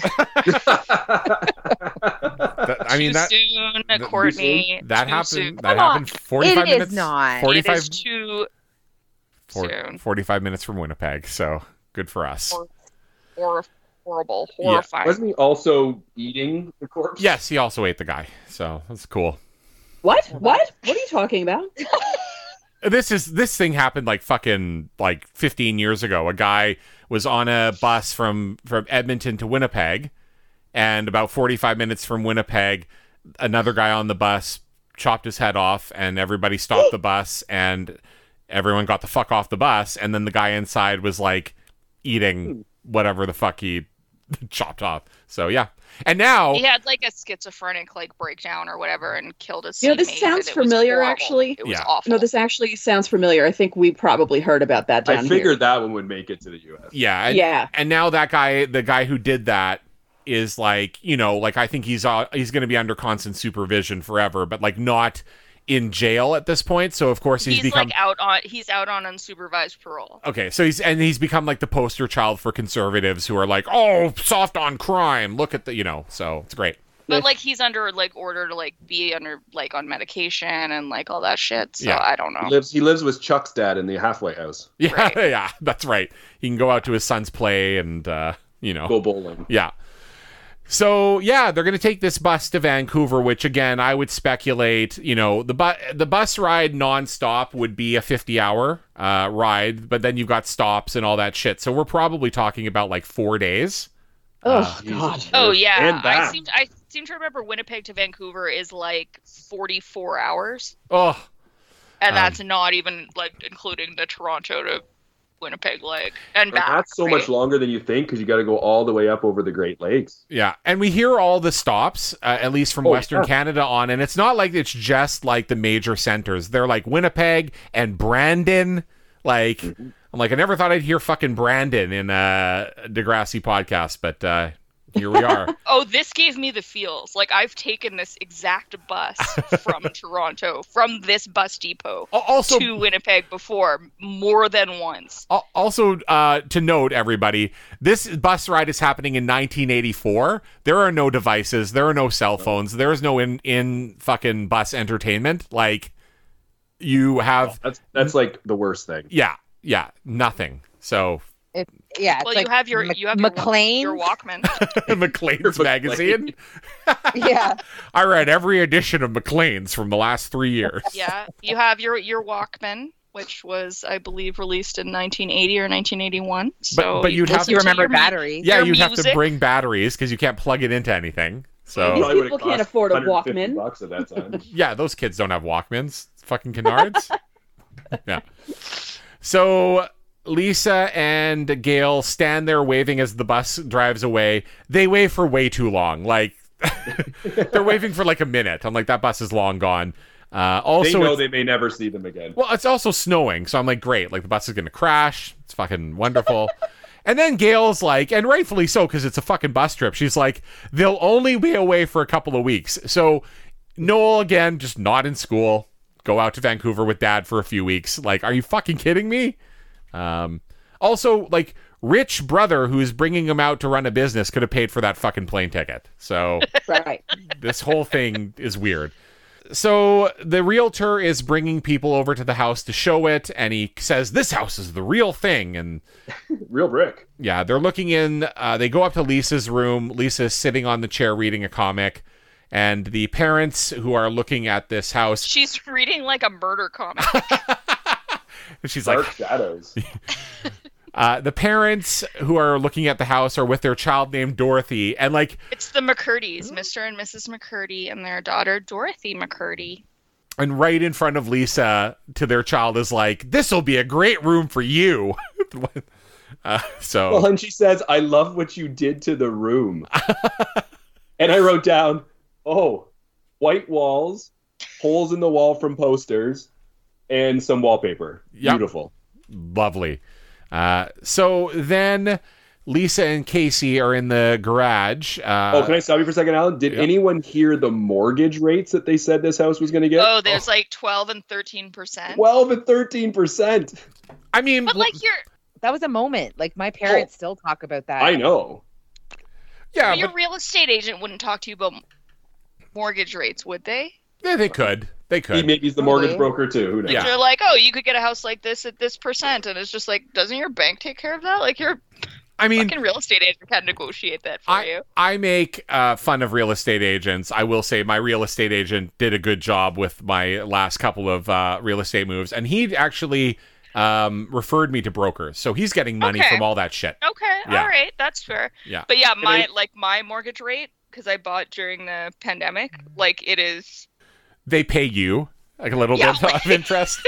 that, I mean too that soon, that- Courtney. that too happened soon. that Come on. happened forty-five It is minutes not. It It forty-five is too for- soon. forty-five minutes from Winnipeg, so good for us. Hor- hor- horrible, Yeah. horrifying. Wasn't he also eating the corpse? Yes, he also ate the guy, so that's cool. what? What? What are you talking about? This is this thing happened like fucking like fifteen years ago. A guy was on a bus from from Edmonton to Winnipeg, and about forty-five minutes from Winnipeg, another guy on the bus chopped his head off, and everybody stopped the bus, and everyone got the fuck off the bus, and then the guy inside was like eating whatever the fuck he chopped off. So yeah, and now He had like a schizophrenic like breakdown or whatever and killed his You know, this seatmate, sounds and it was familiar, horrible. actually. It was Yeah. awful. No, this actually sounds familiar. I think we probably heard about that down I here. figured that one would make it to the U S. yeah, and, Yeah. and now that guy, the guy who did that, is like, you know, like I think he's uh, he's going to be under constant supervision forever, but like not in jail at this point. So of course he's, he's become like out on he's out on unsupervised parole. okay. So he's and he's become like the poster child for conservatives who are like, oh, soft on crime. Look at the, you know. So it's great. But like he's under like order to like be under like on medication and like all that shit. So Yeah. I don't know. He lives. He lives with Chuck's dad in the halfway house. Yeah, Right. yeah, that's right. He can go out to his son's play and uh, you know, Go bowling. yeah. So yeah, they're going to take this bus to Vancouver, which again, I would speculate, you know, the bu- the bus ride nonstop would be a fifty hour uh, ride, but then you've got stops and all that shit. So we're probably talking about like four days. Oh, Jesus. God. Oh yeah, And I back. seem I seem to remember Winnipeg to Vancouver is like forty-four hours, Oh, and Um, that's not even like including the Toronto to Winnipeg leg and And back. that's so right? much longer than you think because you got to go all the way up over the Great Lakes. yeah. And we hear all the stops, uh, at least from Oh, Western yeah. Canada on, and it's not like it's just like the major centers. They're like Winnipeg and Brandon. Like, Mm-hmm. I'm like, I never thought I'd hear fucking Brandon in a Degrassi podcast, but uh, here we are. Oh, this gave me the feels. Like I've taken this exact bus from Toronto, from this bus depot Al- Also, to Winnipeg before more than once. Al- Also, uh, to note, everybody, this bus ride is happening in nineteen eighty-four. There are no devices. There are no cell phones. There is no in in fucking bus entertainment. Like, you have, That's that's like the worst thing. yeah, yeah, nothing. So, It, yeah, it's Well, like you have your Mc- you have your, McLean's. your Walkman. McLean's McLean. magazine. Yeah, I read every edition of McLean's from the last three years. Yeah, you have your your Walkman, which was I believe released in nineteen eighty or nineteen eighty-one. So but you'd you have you to- listen remember your mu- batteries. Yeah, your you'd have to music. bring batteries because you can't plug it into anything. So, These Probably would've people can't cost afford a one hundred fifty Walkman. bucks at that time. yeah, those kids don't have Walkmans. Fucking canards. Yeah. So Lisa and Gail stand there waving as the bus drives away. They wave for way too long. Like, they're waving for like a minute. I'm like, that bus is long gone. Uh, They also, know it's- they may never see them again. well, it's also snowing. So I'm like, great. Like, the bus is going to crash. It's fucking wonderful. And then Gail's like, and rightfully so, because it's a fucking bus trip. She's like, they'll only be away for a couple of weeks. So Noel, again, just not in school. Go out to Vancouver with dad for a few weeks. Like, are you fucking kidding me? Um, also, like, rich brother who's bringing him out to run a business could have paid for that fucking plane ticket. So Right. this whole thing is weird. So the realtor is bringing people over to the house to show it, and he says, this house is the real thing. And Real brick. yeah, they're looking in. Uh, they go up to Lisa's room. Lisa's sitting on the chair reading a comic. And the parents who are looking at this house, She's reading like a murder comic. she's Dark like, shadows. uh, the parents who are looking at the house are with their child named Dorothy. And like, It's the McCurdy's, Mister and Missus McCurdy, and their daughter Dorothy McCurdy. and right in front of Lisa to their child is like, this will be a great room for you. uh, so. Well, and she says, I love what you did to the room. And I wrote down, oh, white walls, holes in the wall from posters, and some wallpaper. Yep. Beautiful. Lovely. Uh, so then Lisa and Casey are in the garage. Uh, oh, can I stop you for a second, Alan? Did yeah. anyone hear the mortgage rates that they said this house was going to get? Oh, there's like twelve and thirteen percent. twelve and thirteen percent. I mean, But like you're, That was a moment. Like my parents oh, still talk about that. I know. Yeah, your but, real estate agent wouldn't talk to you about mortgage rates, would they? Yeah, they could. They could. He, maybe he's the mortgage broker too. Who knows? Yeah. They're like, oh, you could get a house like this at this percent, and it's just like, doesn't your bank take care of that? Like your I mean, fucking real estate agent can negotiate that for I, you. I make uh, fun of real estate agents. I will say my real estate agent did a good job with my last couple of uh, real estate moves, and he actually um, referred me to brokers, so he's getting money Okay. from all that shit. Okay, Yeah. all right, that's fair. Yeah. But yeah, my I- like my mortgage rate, because I bought during the pandemic, like it is. They pay you like a little Yeah, bit like- of interest.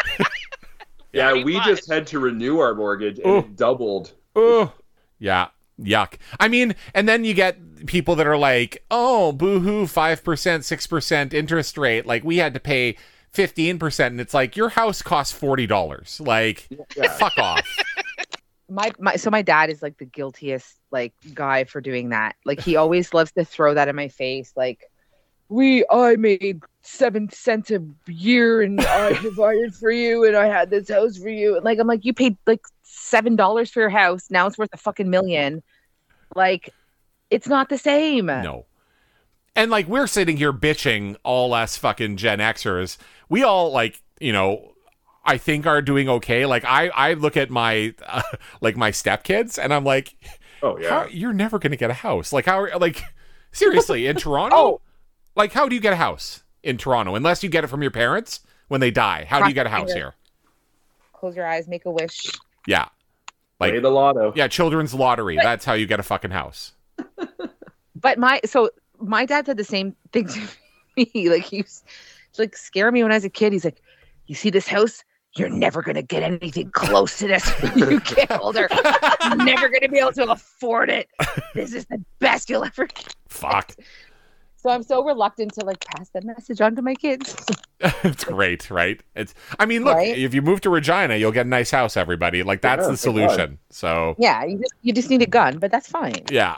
Yeah, Pretty we much. just had to renew our mortgage and Ooh. it doubled. Oh, yeah. Yuck. I mean, and then you get people that are like, oh, boo-hoo, five percent, six percent interest rate. Like, we had to pay fifteen percent, and it's like, your house costs forty dollars. Like, Yeah. fuck off. My, my so my dad is like the guiltiest like guy for doing that. Like he always loves to throw that in my face. Like we I made seven cents a year and I divided for you and I had this house for you. And like I'm like, you paid like seven dollars for your house. Now it's worth a fucking million. Like it's not the same. No. And, like, we're sitting here bitching, all us fucking Gen Xers. We all, like, you know, I think are doing okay. Like, I, I look at my, uh, like, my stepkids, and I'm like, Oh yeah. how, you're never going to get a house. Like, how, like, seriously, in Toronto? Oh. Like, how do you get a house in Toronto? Unless you get it from your parents when they die. How do you get a house here? Close your eyes, make a wish. Yeah. Like, Play the lotto. yeah, children's lottery. That's how you get a fucking house. But my so my dad said the same thing to me. Like he was like scare me when I was a kid. He's like, you see this house? You're never gonna get anything close to this when you get older. You're never gonna be able to afford it. This is the best you'll ever get. Fuck. So I'm so reluctant to like pass that message on to my kids. It's great, right? It's. I mean, look, Right? if you move to Regina, you'll get a nice house, everybody. Like, that's Yeah, the thank God. solution. So, Yeah, you just you just need a gun, but that's fine. yeah.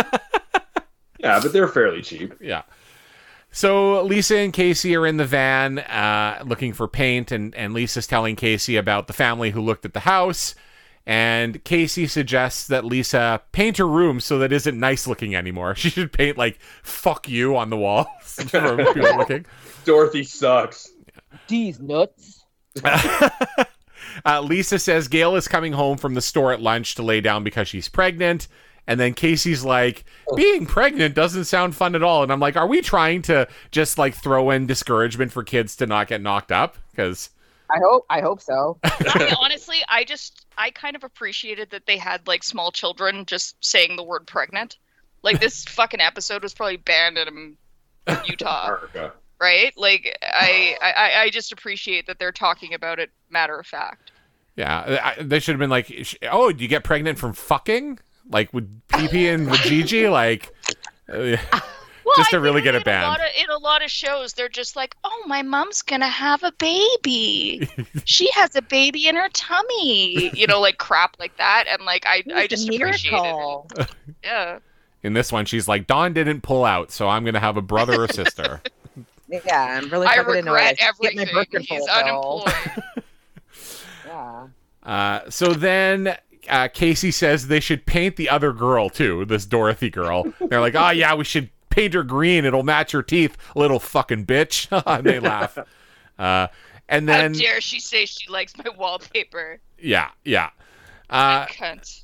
Yeah, but they're fairly cheap. Yeah. So Lisa and Casey are in the van uh, looking for paint, and, and Lisa's telling Casey about the family who looked at the house. And Casey suggests that Lisa paint her room so that it isn't nice looking anymore. She should paint, like, fuck you on the walls for people looking. Dorothy sucks. These nuts. uh, Lisa says Gail is coming home from the store at lunch to lay down because she's pregnant. And then Casey's like, being pregnant doesn't sound fun at all. And I'm like, are we trying to just like throw in discouragement for kids to not get knocked up? Because I hope I hope so. I honestly, I just, I kind of appreciated that they had like small children just saying the word pregnant. Like this fucking episode was probably banned in um, Utah, America. right? Like I, I, I just appreciate that they're talking about it matter of fact. yeah, I, they should have been like, sh- oh, do you get pregnant from fucking? Like with P P and with Gigi? Like, uh, Well, just to I really think get it in a banned. lot of- in a lot of shows, they're just like, "Oh, my mom's gonna have a baby. She has a baby in her tummy." You know, like crap like that, and like I, I just appreciate it. Yeah. In this one, she's like, Dawn didn't pull out, so I'm going to have a brother or sister. Yeah, I'm really I fucking annoyed. regret I should get my everything. birth He's control pill. unemployed. Yeah. Uh, so then uh, Casey says they should paint the other girl, too, this Dorothy girl. They're like, oh, yeah, we should paint her green. It'll match her teeth, little fucking bitch. And they laugh. Uh, and then, How dare she say she likes my wallpaper? yeah, yeah. Uh, Cunt.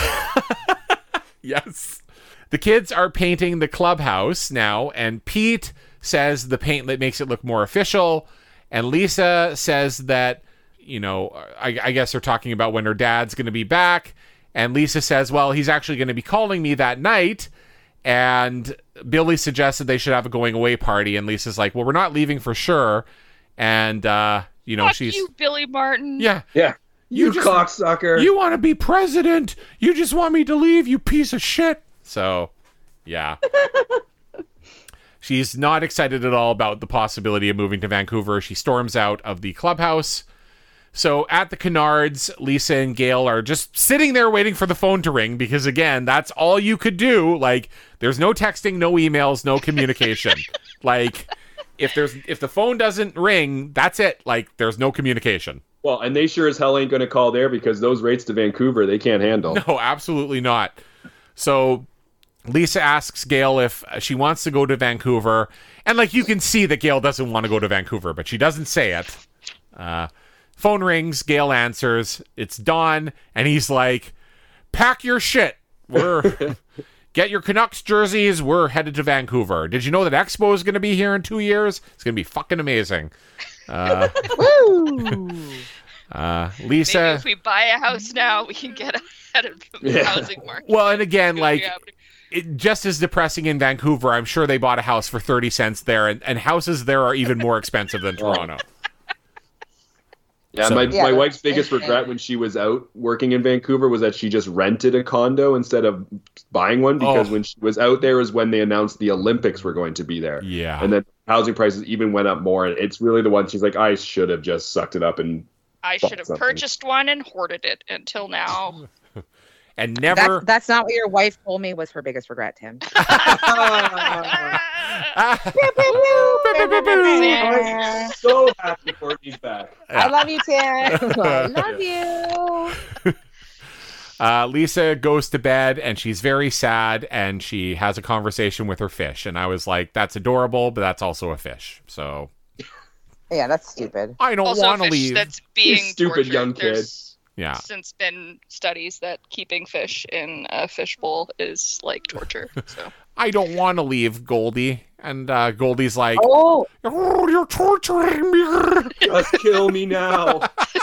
yes. The kids are painting the clubhouse now, and Pete says the paint that makes it look more official, and Lisa says that, you know, I, I guess they're talking about when her dad's going to be back, and Lisa says, well, he's actually going to be calling me that night, and Billy suggests that they should have a going away party, and Lisa's like, well, we're not leaving for sure, and, uh, you know, Fuck she's... you, Billy Martin. Yeah. Yeah. You, You just- cocksucker. You want to be president? You just want me to leave, you piece of shit. So, yeah. She's not excited at all about the possibility of moving to Vancouver. She storms out of the clubhouse. So at the Kennards, Lisa and Gail are just sitting there waiting for the phone to ring because, again, that's all you could do. Like, there's no texting, no emails, no communication. Like, if there's if the phone doesn't ring, that's it. Like, there's no communication. Well, and they sure as hell ain't going to call there because those rates to Vancouver, they can't handle. No, absolutely not. So Lisa asks Gail if she wants to go to Vancouver. And, like, you can see that Gail doesn't want to go to Vancouver, but she doesn't say it. Uh, phone rings. Gail answers. It's Don. And he's like, pack your shit. We're... Get your Canucks jerseys. We're headed to Vancouver. Did you know that Expo is going to be here in two years? It's going to be fucking amazing. Uh, Woo! uh, Lisa... Maybe if we buy a house now, we can get ahead of the Yeah. housing market. Well, and again, It's gonna like... be happening. It, just as depressing in Vancouver, I'm sure they bought a house for thirty cents there, and, and houses there are even more expensive than Toronto. Yeah, So- my, Yeah, my that's wife's biggest insane. regret when she was out working in Vancouver was that she just rented a condo instead of buying one because Oh. when she was out there was when they announced the Olympics were going to be there. Yeah. And then housing prices even went up more. And it's really the one she's like, I should have just sucked it up and I bought should have something. purchased one and hoarded it until now. And never... That's, that's not what your wife told me was her biggest regret, Tim. I'm so happy Courtney's back. I love you, Tim. I love you. Uh, Lisa goes to bed, and she's very sad, and she has a conversation with her fish. And I was like, that's adorable, but that's also a fish. So Yeah, that's stupid. I don't Also, a want to fish leave. that's being stupid tortured. young kid. There's Yeah. since been studies that keeping fish in a fish bowl is like torture. So I don't want to leave, Goldie. And uh, Goldie's like, Oh, oh, you're torturing me. Just kill me now.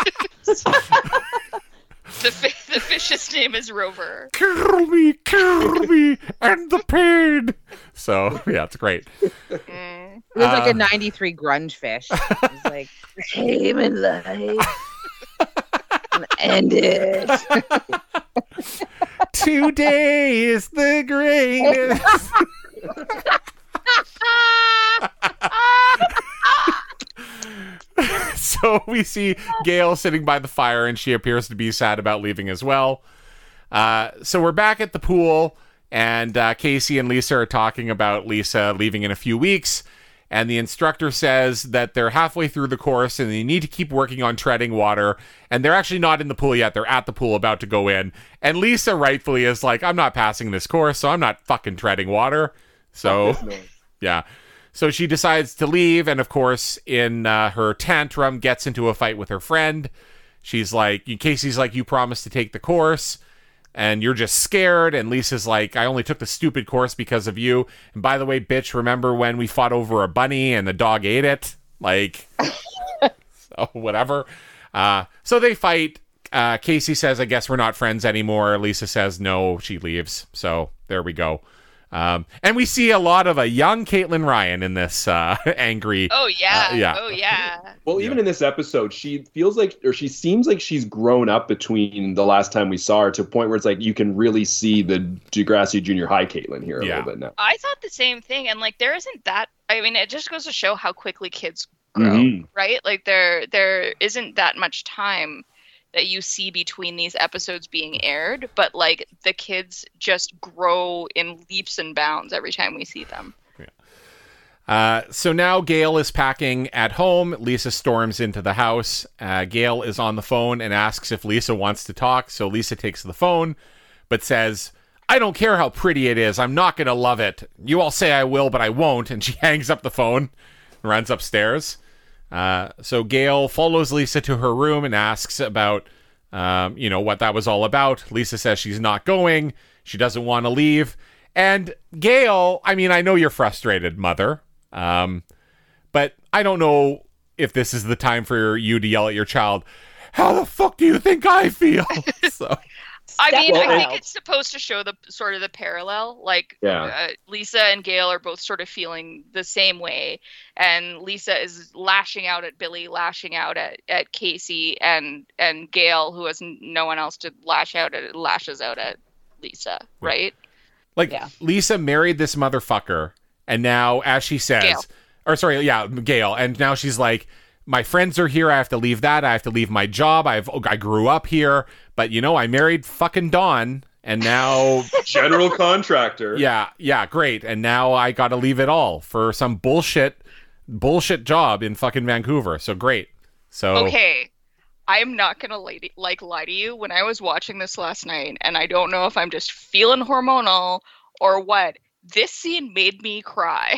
the fi- the fish's name is Rover. Kill me, kill me, and the pain. So, yeah, it's great. Mm. it was like Uh, a ninety-three grunge fish. It was like, came in life. End it. Today is the greatest. So we see Gail sitting by the fire, and she appears to be sad about leaving as well. Uh, so we're back at the pool, and uh, Casey and Lisa are talking about Lisa leaving in a few weeks. And the instructor says that they're halfway through the course and they need to keep working on treading water. And they're actually not in the pool yet. They're at the pool about to go in. And Lisa rightfully is like, I'm not passing this course, so I'm not fucking treading water. So, yeah. So she decides to leave. And of course, in uh, her tantrum, gets into a fight with her friend. She's like, Casey's like, you promised to take the course. And you're just scared. And Lisa's like, I only took the stupid course because of you. And by the way, bitch, remember when we fought over a bunny and the dog ate it? Like, so whatever. Uh, so they fight. Uh, Casey says, I guess we're not friends anymore. Lisa says, no, she leaves. So there we go. Um, and we see a lot of a young Caitlin Ryan in this uh, angry. Oh yeah. Uh, yeah. Oh yeah. Well, even in this episode, she feels like, or she seems like she's grown up between the last time we saw her to a point where it's like you can really see the Degrassi Junior High Caitlin here a Yeah. little bit now. I thought the same thing, and like there isn't that. I mean, it just goes to show how quickly kids grow, Mhm. right? Like there there isn't that much time that you see between these episodes being aired, but like the kids just grow in leaps and bounds every time we see them. Uh, so now Gail is packing at home. Lisa storms into the house. Uh, Gail is on the phone and asks if Lisa wants to talk. So Lisa takes the phone, but says, I don't care how pretty it is. I'm not going to love it. You all say I will, but I won't. And she hangs up the phone and runs upstairs. Uh, so Gail follows Lisa to her room and asks about, um, you know, what that was all about. Lisa says she's not going. She doesn't want to leave. And Gail, I mean, I know you're frustrated, mother. Um, but I don't know if this is the time for you to yell at your child, how the fuck do you think I feel? So, I mean, Well, I and- think it's supposed to show the sort of the parallel. Like, Yeah. uh, Lisa and Gail are both sort of feeling the same way, and Lisa is lashing out at Billy, lashing out at, at Casey, and and Gail, who has n- no one else to lash out at, lashes out at Lisa, right? like, Yeah. Lisa married this motherfucker, and now, as she says, Gail. or sorry, yeah, Gail, and now she's like, my friends are here. I have to leave that. I have to leave my job. I've I grew up here, but you know, I married fucking Dawn, and now General contractor. yeah, yeah, great. And now I got to leave it all for some bullshit, bullshit job in fucking Vancouver. So great. So Okay, I'm not gonna lady, like lie to you. When I was watching this last night, and I don't know if I'm just feeling hormonal or what, this scene made me cry.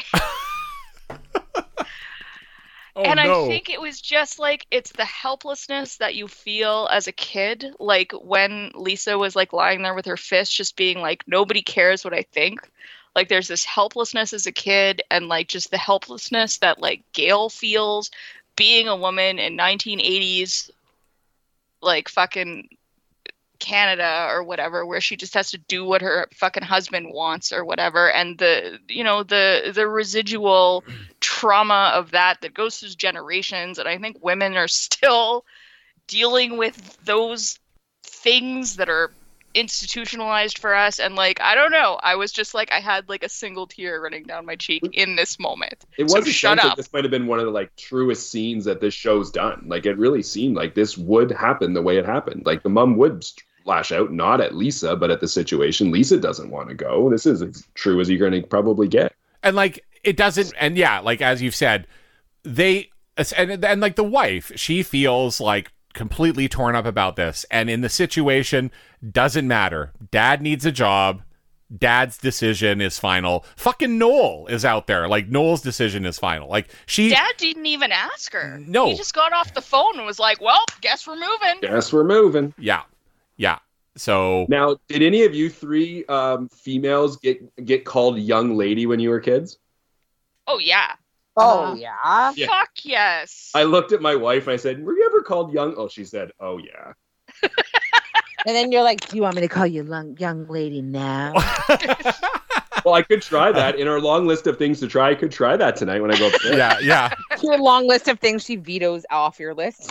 Oh, and no. I think it was just like, it's the helplessness that you feel as a kid. Like when Lisa was like lying there with her fist, just being like, nobody cares what I think. Like there's this helplessness as a kid, and like just the helplessness that like Gail feels being a woman in nineteen eighties, like fucking Canada or whatever, where she just has to do what her fucking husband wants or whatever, and the you know the the residual trauma of that that goes through generations. And I think women are still dealing with those things that are institutionalized for us. And like, I don't know, I was just like, I had like a single tear running down my cheek in this moment. It was So a shut sense that up. this might have been one of the like truest scenes that this show's done. Like it really seemed like this would happen the way it happened. Like the mom would lash out, not at Lisa, but at the situation. Lisa doesn't want to go. This is as true as you're going to probably get. And like it doesn't, and yeah, like as you've said, they and and like the wife, she feels like completely torn up about this, and in the situation, doesn't matter. Dad needs a job. Dad's decision is final. Fucking Noel is out there. Like Noel's decision is final. Like she, Dad didn't even ask her. No. He just got off the phone and was like, well, guess we're moving. Guess we're moving. yeah, yeah. So Now, did any of you three um, females get get called young lady when you were kids? Oh yeah. Oh Uh, yeah. Yeah. Fuck yes. I looked at my wife and I said, were you ever called young? Oh, she said, oh yeah. And then you're like, do you want me to call you young, young lady now? Well, I could try that. In our long list of things to try, I could try that tonight when I go upstairs. yeah, yeah. Your long list of things she vetoes off your list.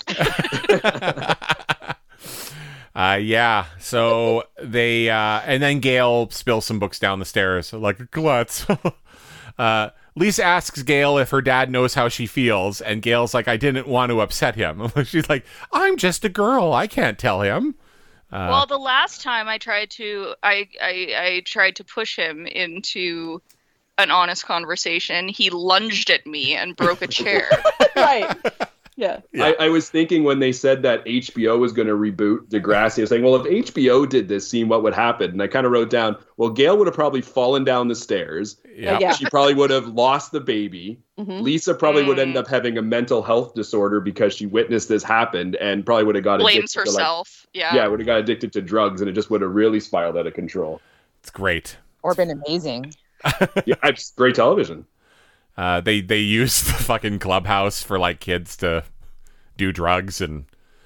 Uh, yeah, so they, uh, and then Gail spills some books down the stairs, like a klutz. uh, Lisa asks Gail if her dad knows how she feels, and Gail's like, I didn't want to upset him. She's like, I'm just a girl, I can't tell him. Uh, Well, the last time I tried to, I, I, I tried to push him into an honest conversation, he lunged at me and broke a chair. Right. Yeah. Yeah. I, I was thinking when they said that H B O was going to reboot Degrassi, I was saying, well, if H B O did this scene, what would happen? And I kind of wrote down, well, Gail would have probably fallen down the stairs. yeah. Yeah. She probably would have lost the baby. Mhm. Lisa probably would Mm. end up having a mental health disorder because she witnessed this happened and probably would have got Blames addicted herself. To like, yeah. yeah, would have got addicted to drugs and it just would have really spiraled out of control. It's great. Or been amazing. Yeah, it's great television. Uh, they, they use the fucking clubhouse for, like, kids to do drugs and,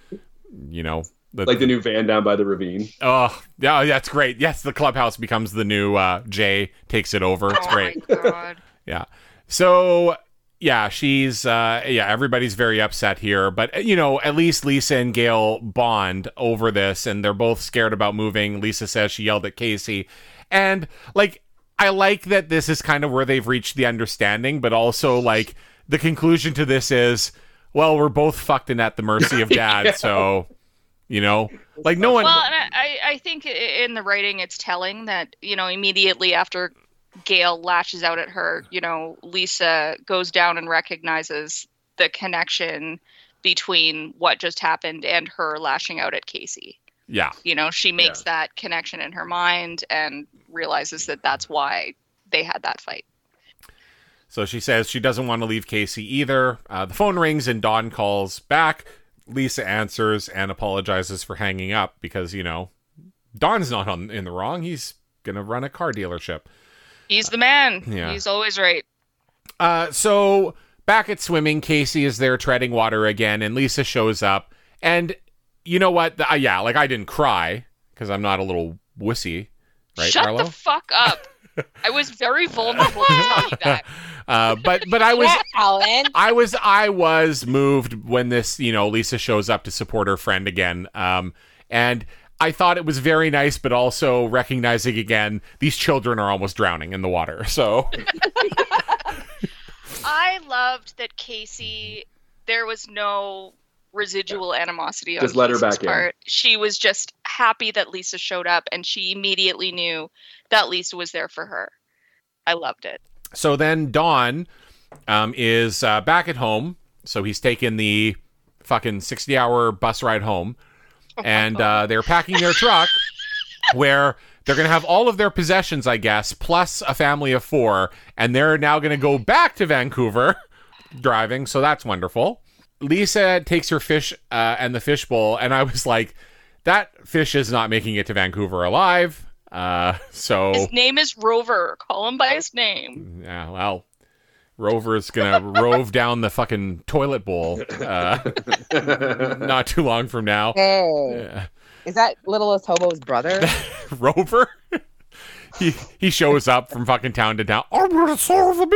you know. The, Like the new van down by the ravine. Oh, yeah, that's great. Yes, the clubhouse becomes the new uh, Jay takes it over. It's Oh great. my god. Yeah. So, yeah, she's, uh, yeah, everybody's very upset here. But, you know, at least Lisa and Gail bond over this, and they're both scared about moving. Lisa says she yelled at Casey. And, like, I like that this is kind of where they've reached the understanding, but also, like, the conclusion to this is, well, we're both fucked and at the mercy of Dad, Yeah. so, you know, like, no one... Well, and I, I think i- in the writing, it's telling that, you know, immediately after Gail lashes out at her, you know, Lisa goes down and recognizes the connection between what just happened and her lashing out at Casey. Yeah. You know, she makes that connection in her mind and realizes that that's why they had that fight. So she says she doesn't want to leave Casey either. Uh, the phone rings and Dawn calls back. Lisa answers and apologizes for hanging up because, you know, Dawn's not on, in the wrong. He's going to run a car dealership. He's the man. Yeah. He's always right. Uh, so back at swimming, Casey is there treading water again, and Lisa shows up. And you know what? The, uh, yeah, like I didn't cry because I'm not a little wussy, right, Shut Arlo? the fuck up. I was very vulnerable to tell you that. Uh, but but I was Yeah, Alan. I was I was moved when this, you know, Lisa shows up to support her friend again. Um, and I thought it was very nice, but also recognizing again these children are almost drowning in the water. So I loved that Casey, there was no residual animosity on Just let her Casey's back in. part. She was just happy that Lisa showed up, and she immediately knew that Lisa was there for her. I loved it. So then Don um, is uh, back at home. So he's taken the fucking sixty-hour bus ride home. And uh, they're packing their truck where they're going to have all of their possessions, I guess, plus a family of four. And they're now going to go back to Vancouver driving. So that's wonderful. Lisa takes her fish uh, and the fishbowl. And I was like, that fish is not making it to Vancouver alive. Uh, so His name is Rover. Call him by his name. yeah, well, Rover's gonna rove down the fucking toilet bowl uh, not too long from now. Hey, Yeah. is that Littlest Hobo's brother? Rover, he he shows up from fucking town to town. I'm gonna solve the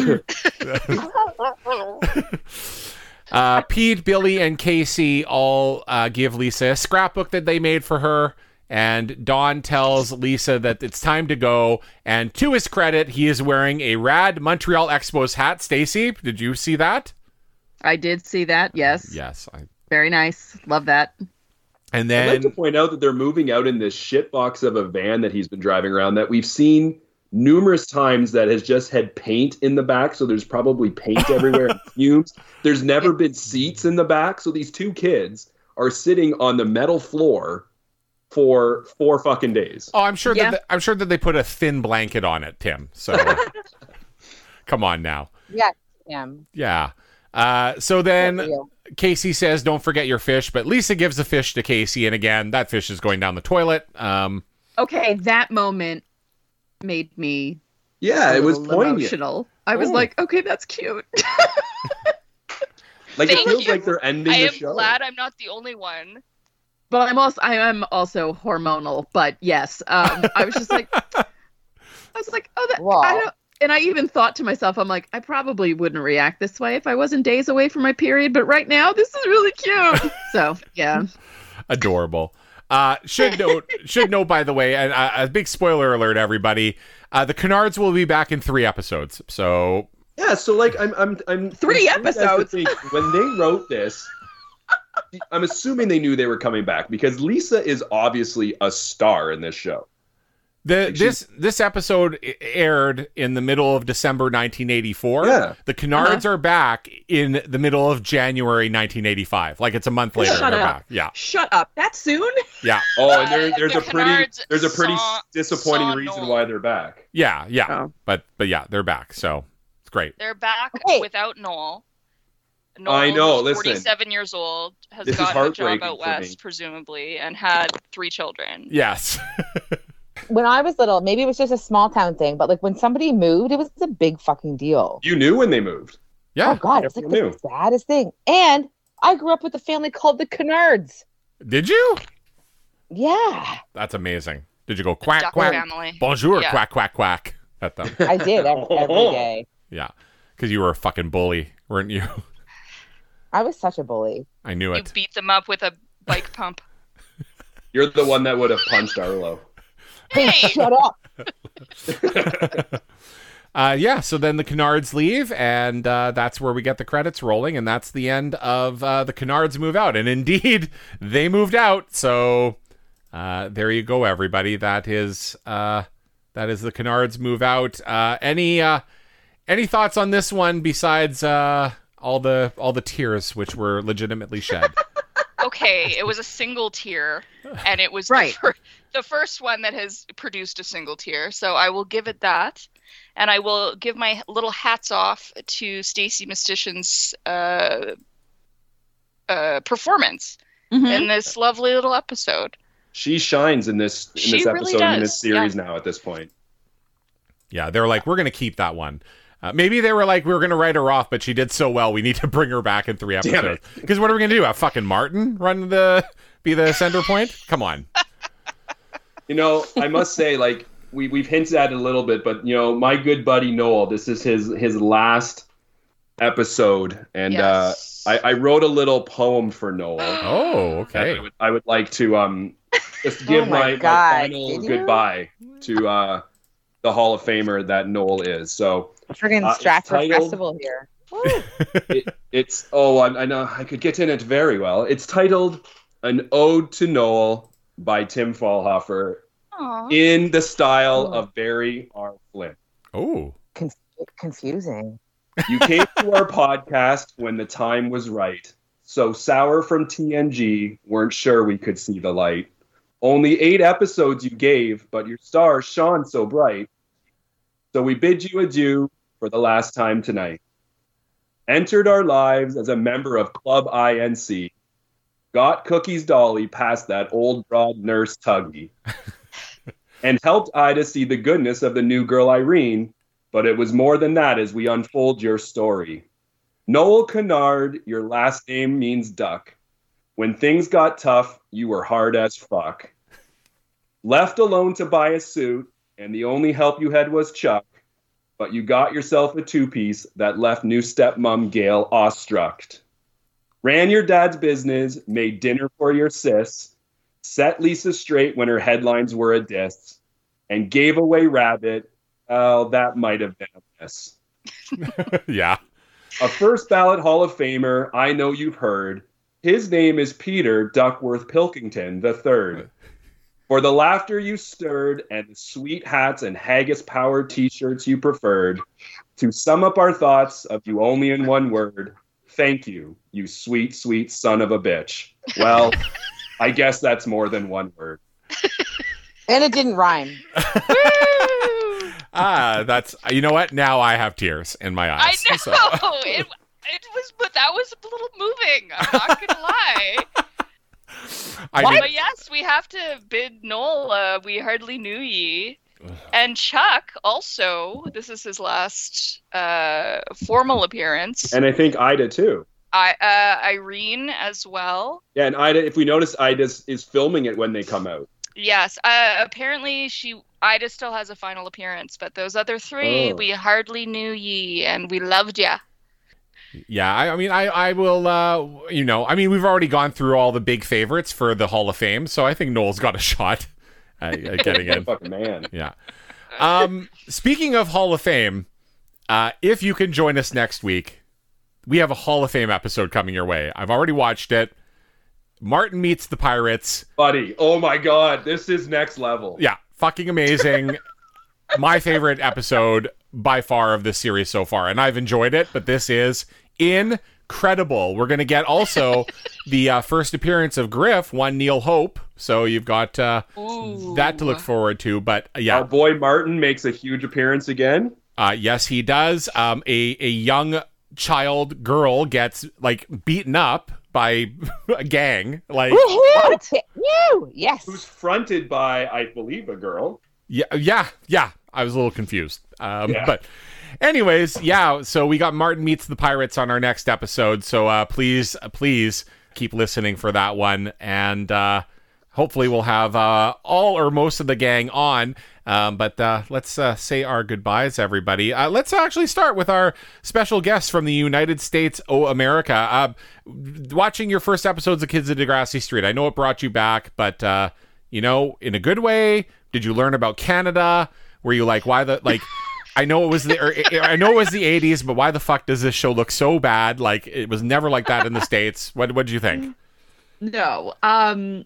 mystery. uh, Pete, Billy, and Casey all uh, give Lisa a scrapbook that they made for her. And Don tells Lisa that it's time to go. And to his credit, he is wearing a rad Montreal Expos hat. Stacy, did you see that? I did see that. Yes. Yes. I... Very nice. Love that. And I'd like then to point out that they're moving out in this shitbox of a van that he's been driving around that we've seen numerous times that has just had paint in the back. So there's probably paint everywhere and fumes. There's never been seats in the back. So these two kids are sitting on the metal floor for four fucking days. oh, I'm sure Yeah. that the, I'm sure that they put a thin blanket on it, Tim. So come on now. Yeah, Tim. Yeah. Uh, so then Real. Casey says, "Don't forget your fish," but Lisa gives the fish to Casey, and again, that fish is going down the toilet. Um, Okay, that moment made me Yeah, a it was little poignant. emotional. I was Oh. like, okay, that's cute. Like it Thank feels you. like they're ending I the am show. glad I'm not the only one. But I'm also I am also hormonal. But yes, um, I was just like, I was like, oh, that. Wow. I don't. And I even thought to myself, I'm like, I probably wouldn't react this way if I wasn't days away from my period. But right now, this is really cute. So yeah, adorable. Uh, should note, should note, by the way, and uh, a big spoiler alert, everybody. Uh, the Canards will be back in three episodes. So Yeah, so like I'm I'm I'm Three I'm curious episodes. to think, when they wrote this, I'm assuming they knew they were coming back because Lisa is obviously a star in this show. the Like this this episode i- aired in the middle of December nineteen eighty-four. Yeah. The Canards are back in the middle of January nineteen eighty-five. Like it's a month later. Shut they're up. back. Yeah, shut up. That soon? yeah, Oh, and there, there's The a pretty Canards there's a pretty saw- disappointing saw reason Noel. why they're back. yeah, yeah. Oh. But but yeah, they're back. So it's great. They're back Okay. without Noel. Noel, I know, who's listen. forty-seven years old, has This is gotten a job heartbreaking out for me. west, presumably, and had three children. Yes. When I was little, maybe it was just a small town thing, but like when somebody moved, it was a big fucking deal. You knew when they moved. Yeah. Oh God, it's like Definitely the saddest thing. And I grew up with a family called the Canards. Did you? Yeah, That's amazing. Did you go quack Duck quack? family. Bonjour, Yeah. quack quack quack at them? I did every, every day. Yeah, because you were a fucking bully, weren't you? I was such a bully. I knew You it. beat them up with a bike pump. You're the one that would have punched Arlo. Hey, Hey! shut up. Uh, yeah, so then the Canards leave, and uh, that's where we get the credits rolling, and that's the end of uh, the Canards move out. And indeed, they moved out. So uh, there you go, everybody. That is uh, that is the Canards move out. Uh, any uh, any thoughts on this one besides uh, all the all the tears which were legitimately shed? Okay, it was a single tier, and it was Right. the, fir- the first one that has produced a single tier. So I will give it that, and I will give my little hats off to Stacey Mistician's uh, uh, performance Mhm. in this lovely little episode. She shines in this in She this really episode in this does, series yeah. now at this point. Yeah, they were like, we're going to keep that one. Uh, maybe they were like, we were going to write her off, but she did so well, we need to bring her back in three Damn episodes. Because what are we going to do? Have fucking Martin run the be the center point? Come on. You know, I must say, like we we've hinted at it a little bit, but you know, my good buddy Noel, this is his his last episode, and Yes. uh, I, I wrote a little poem for Noel. Oh, that okay. I would, I would like to um just give Oh my my, my God, final did you? goodbye to uh, the Hall of Famer that Noel is. So Friggin' Uh, it's Stratford titled- Festival here. it, it's oh, I, I know I could get in it very well. It's titled "An Ode to Noel" by Tim Fallhofer, Aw. in the style Oh. of Barry R. Flynn. Oh, Con- confusing. You came to our podcast when the time was right. So Sour from T N G weren't sure we could see the light. Only eight episodes you gave, but your star shone so bright. So we bid you adieu for the last time tonight. Entered our lives as a member of Club I N C. Got Cookie's dolly past that old broad nurse Tuggy. And helped Ida see the goodness of the new girl Irene. But it was more than that as we unfold your story. Noel Kennard, your last name means duck. When things got tough, you were hard as fuck. Left alone to buy a suit, and the only help you had was Chuck. But you got yourself a two-piece that left new stepmom Gail awestruck. Ran your dad's business, made dinner for your sis, set Lisa straight when her headlines were a diss, and gave away Rabbit. Oh, that might have been a miss. yeah. A first ballot Hall of Famer I know you've heard. His name is Peter Duckworth Pilkington the third. For the laughter you stirred and the sweet hats and haggis powered t-shirts you preferred. To sum up our thoughts of you only in one word, thank you, you sweet, sweet son of a bitch. Well, I guess that's more than one word. And it didn't rhyme. Woo! Ah, that's, you know what? Now I have tears in my I eyes. know So. it. It was, but that was a little moving. I'm not gonna lie. I What? mean, But yes, we have to bid Noel. Uh, we hardly knew ye, and Chuck also. This is his last uh, formal appearance. And I think Ida too. I, uh, Irene as well. Yeah, and Ida, if we notice, Ida is, is filming it when they come out. Yes. Uh, apparently, she Ida still has a final appearance, but those other three, Oh. we hardly knew ye, and we loved ya. yeah, I, I mean, I, I will, uh, you know, I mean, we've already gone through all the big favorites for the Hall of Fame, so I think Noel's got a shot at, at getting in. Fucking man. Yeah. Um, speaking of Hall of Fame, uh, if you can join us next week, we have a Hall of Fame episode coming your way. I've already watched it. Martin Meets the Pirates. Buddy, oh my god, this is next level. Yeah, fucking amazing. My favorite episode by far of this series so far, and I've enjoyed it, but this is incredible. We're going to get also the uh, first appearance of Griff, one Neil Hope, so you've got uh, Ooh. that to look forward to, but uh, Our yeah, boy Martin makes a huge appearance again. uh, yes, he does. Um, a, a young child girl gets, like, beaten up by a gang, like... Woohoo! Woo! Yes. Who's fronted by, I believe, a girl. Yeah, yeah, yeah. I was a little confused. Um, Yeah. But anyways, yeah, so we got Martin Meets the Pirates on our next episode. So uh, please, please keep listening for that one. And uh, hopefully we'll have uh, all or most of the gang on. Um, but uh, let's uh, say our goodbyes, everybody. Uh, let's actually start with our special guest from the United States, oh America. Uh, watching your first episodes of Kids of Degrassi Street, I know it brought you back, but, uh, you know, in a good way. Did you learn about Canada? Were you like, why the, like, I know it was the, or, I know it was the eighties, but why the fuck does this show look so bad? Like, it was never like that in the States. What, what did you think? No. Um,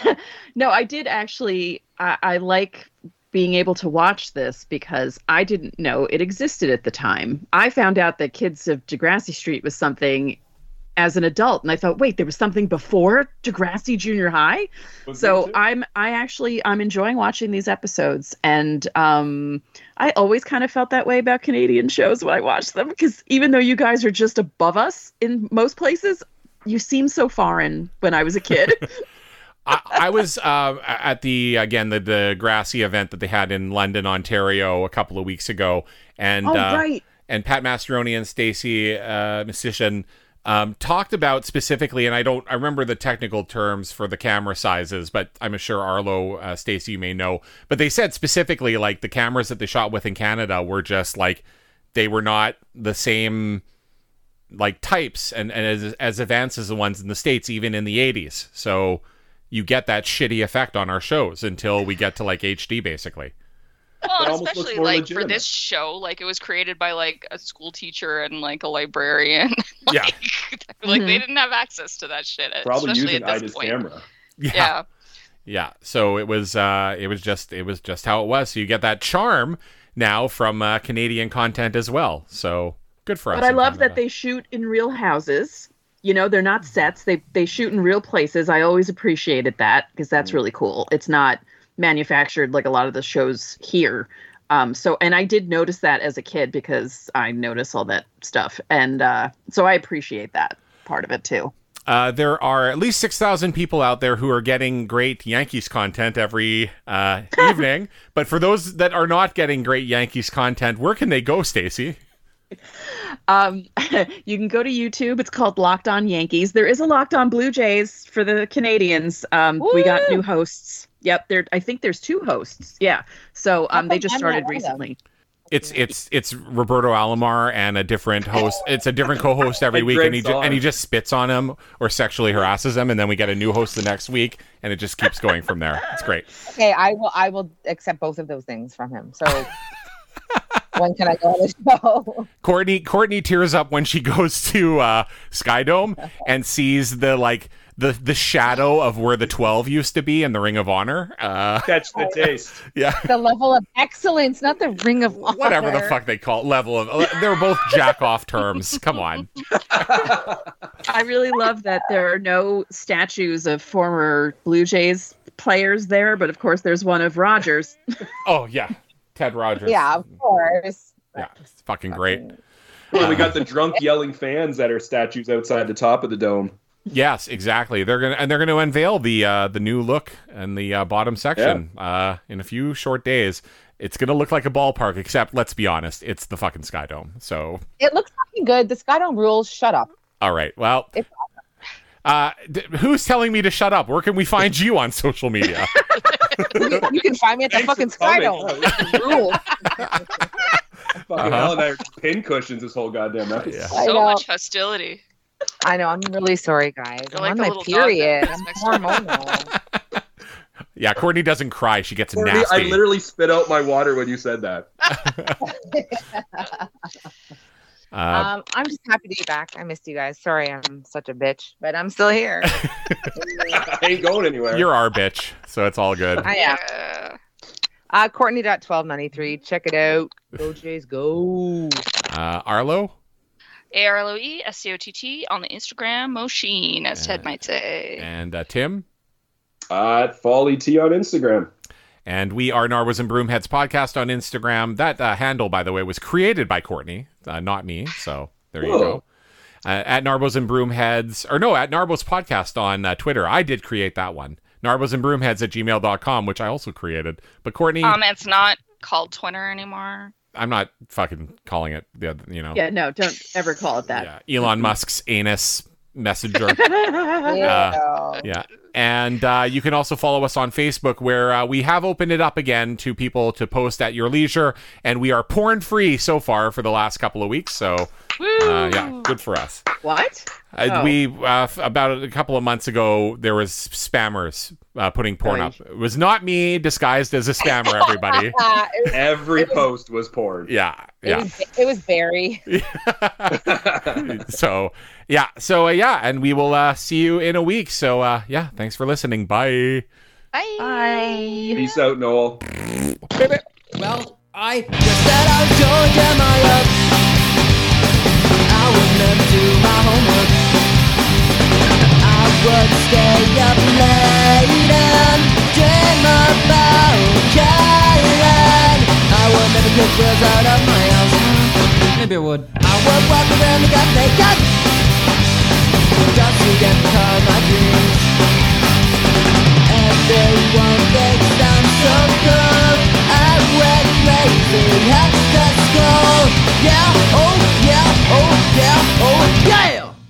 no, I did actually, I, I like being able to watch this because I didn't know it existed at the time. I found out that Kids of Degrassi Street was something as an adult, and I thought, wait, there was something before Degrassi Junior High? Was So there too? I'm I actually I'm enjoying watching these episodes, and um I always kind of felt that way about Canadian shows when I watched them, because even though you guys are just above us in most places, you seem so foreign when I was a kid. I, I was uh, at the, again, the, the Degrassi event that they had in London, Ontario a couple of weeks ago. And, Oh, uh, right. and Pat Mastroianni and Stacey uh, Musician um, talked about specifically, and I don't, I remember the technical terms for the camera sizes, but I'm sure Arlo, uh, Stacey, you may know. But they said specifically, like, the cameras that they shot with in Canada were just like, they were not the same, like, types and, and as, as advanced as the ones in the States, even in the eighties. So you get that shitty effect on our shows until we get to, like, H D, basically. Well, and almost looks especially more like legitimate. for this show, like it was created by like a school teacher and like a librarian. like, Yeah. like they Mhm. didn't have access to that shit. Probably especially using at this Ida's point. camera. Yeah. Yeah. Yeah. So it was uh it was just it was just how it was. So you get that charm now from uh, Canadian content as well. So good for us. But I in love Canada. that they shoot in real houses. You know, they're not sets. They they shoot in real places. I always appreciated that because that's really cool. It's not manufactured like a lot of the shows here. Um, so, and I did notice that as a kid because I notice all that stuff. And uh, so I appreciate that part of it too. Uh, there are at least six thousand people out there who are getting great Yankees content every uh, evening. But for those that are not getting great Yankees content, where can they go, Stacey? Um, you can go to YouTube. It's called Locked On Yankees. There is a Locked On Blue Jays for the Canadians. Um, we got Woo! new hosts. Yep, there. I think there's two hosts. Yeah. So um, they just I'm not started one of them. recently. It's it's it's Roberto Alomar and a different host. It's a different co-host every And week, Greg and he ju- Saul. and he just spits on him or sexually harasses him, and then we get a new host the next week, and it just keeps going from there. It's great. Okay, I will. I will accept both of those things from him. So when can I go on the show? Courtney Courtney tears up when she goes to uh, Skydome and sees the like the the shadow of where the twelve used to be in the Ring of Honor. Uh, Catch the taste. yeah, The level of excellence, not the Ring of Honor. whatever the fuck they call it, level of. They're both jack off terms. Come on. I really love that there are no statues of former Blue Jays players there, but of course there's one of Rogers. Oh yeah, Ted Rogers. Yeah, of course. yeah, it's fucking great. Well, we got the drunk yelling fans that are statues outside the top of the dome. Yes, exactly. They're gonna and they're gonna unveil the uh, the new look and the uh, bottom section uh, in a few short days. It's gonna look like a ballpark, except let's be honest, it's the fucking Skydome. So, It looks fucking good. The Skydome rules. Shut up. all right. Well, It's uh, d- who's telling me to shut up? Where can we find you on social media? You, you can find me at the Thanks fucking for coming. Skydome. Rules. Fucking Uh-huh. hell, and I pin cushions this whole goddamn episode. Yeah. I So know. much hostility. I know. I'm really sorry, guys. You're I'm like on the my little dog that period. gets I'm mixed up. hormonal. Yeah, Courtney doesn't cry; she gets Courtney, nasty. I literally spit out my water when you said that. uh, um, I'm just happy to be back. I missed you guys. Sorry, I'm such a bitch, but I'm still here. I ain't going anywhere. you're our bitch, so it's all good. I am. Yeah. Uh, Courtney dot twelve ninety-three. Check it out. Go Jays, go. Uh, Arlo. A R L O E S C O T T on the Instagram Mosheen, as Ted Uh, might say. And uh, Tim. Uh, at Folly T on Instagram. And we are Narwhals and Broomheads podcast on Instagram. That uh, handle, by the way, was created by Courtney, uh, not me. So there you Whoa. go. Uh, at Narwhals and Broomheads, or no, at Narwhals podcast on uh, Twitter. I did create that one. Narwhals and Broomheads at gmail dot com, which I also created. But Courtney, Um, it's not called Twitter anymore. I'm not fucking calling it, the other- you know, Yeah, no, don't ever call it that. yeah, Elon Musk's anus messenger. Yeah. Yeah. And uh, you can also follow us on Facebook, where uh, we have opened it up again to people to post at your leisure. And we are porn free so far for the last couple of weeks. So, uh, yeah, good for us. What? Uh, Oh. We, uh, f- about a couple of months ago, there was spammers uh, putting porn Oh, up. It was not me disguised as a spammer, everybody. Uh, it, was, Every post was porn. Yeah. it, Yeah. was, it was Barry. so, yeah. So, uh, yeah. And we will uh, see you in a week. So, uh, yeah. Thanks for listening. Bye. Bye. Bye. Peace out, Noel. Well, I just said I was going to my love. I would never do my homework. I would stay up late and dream about Caroline. I would never kick girls out of my house. Maybe I would. I would walk around the cafe cut just to get caught my dreams. Everyone thinks I'm so cool. I went crazy at the school. Yeah, oh yeah, oh yeah, oh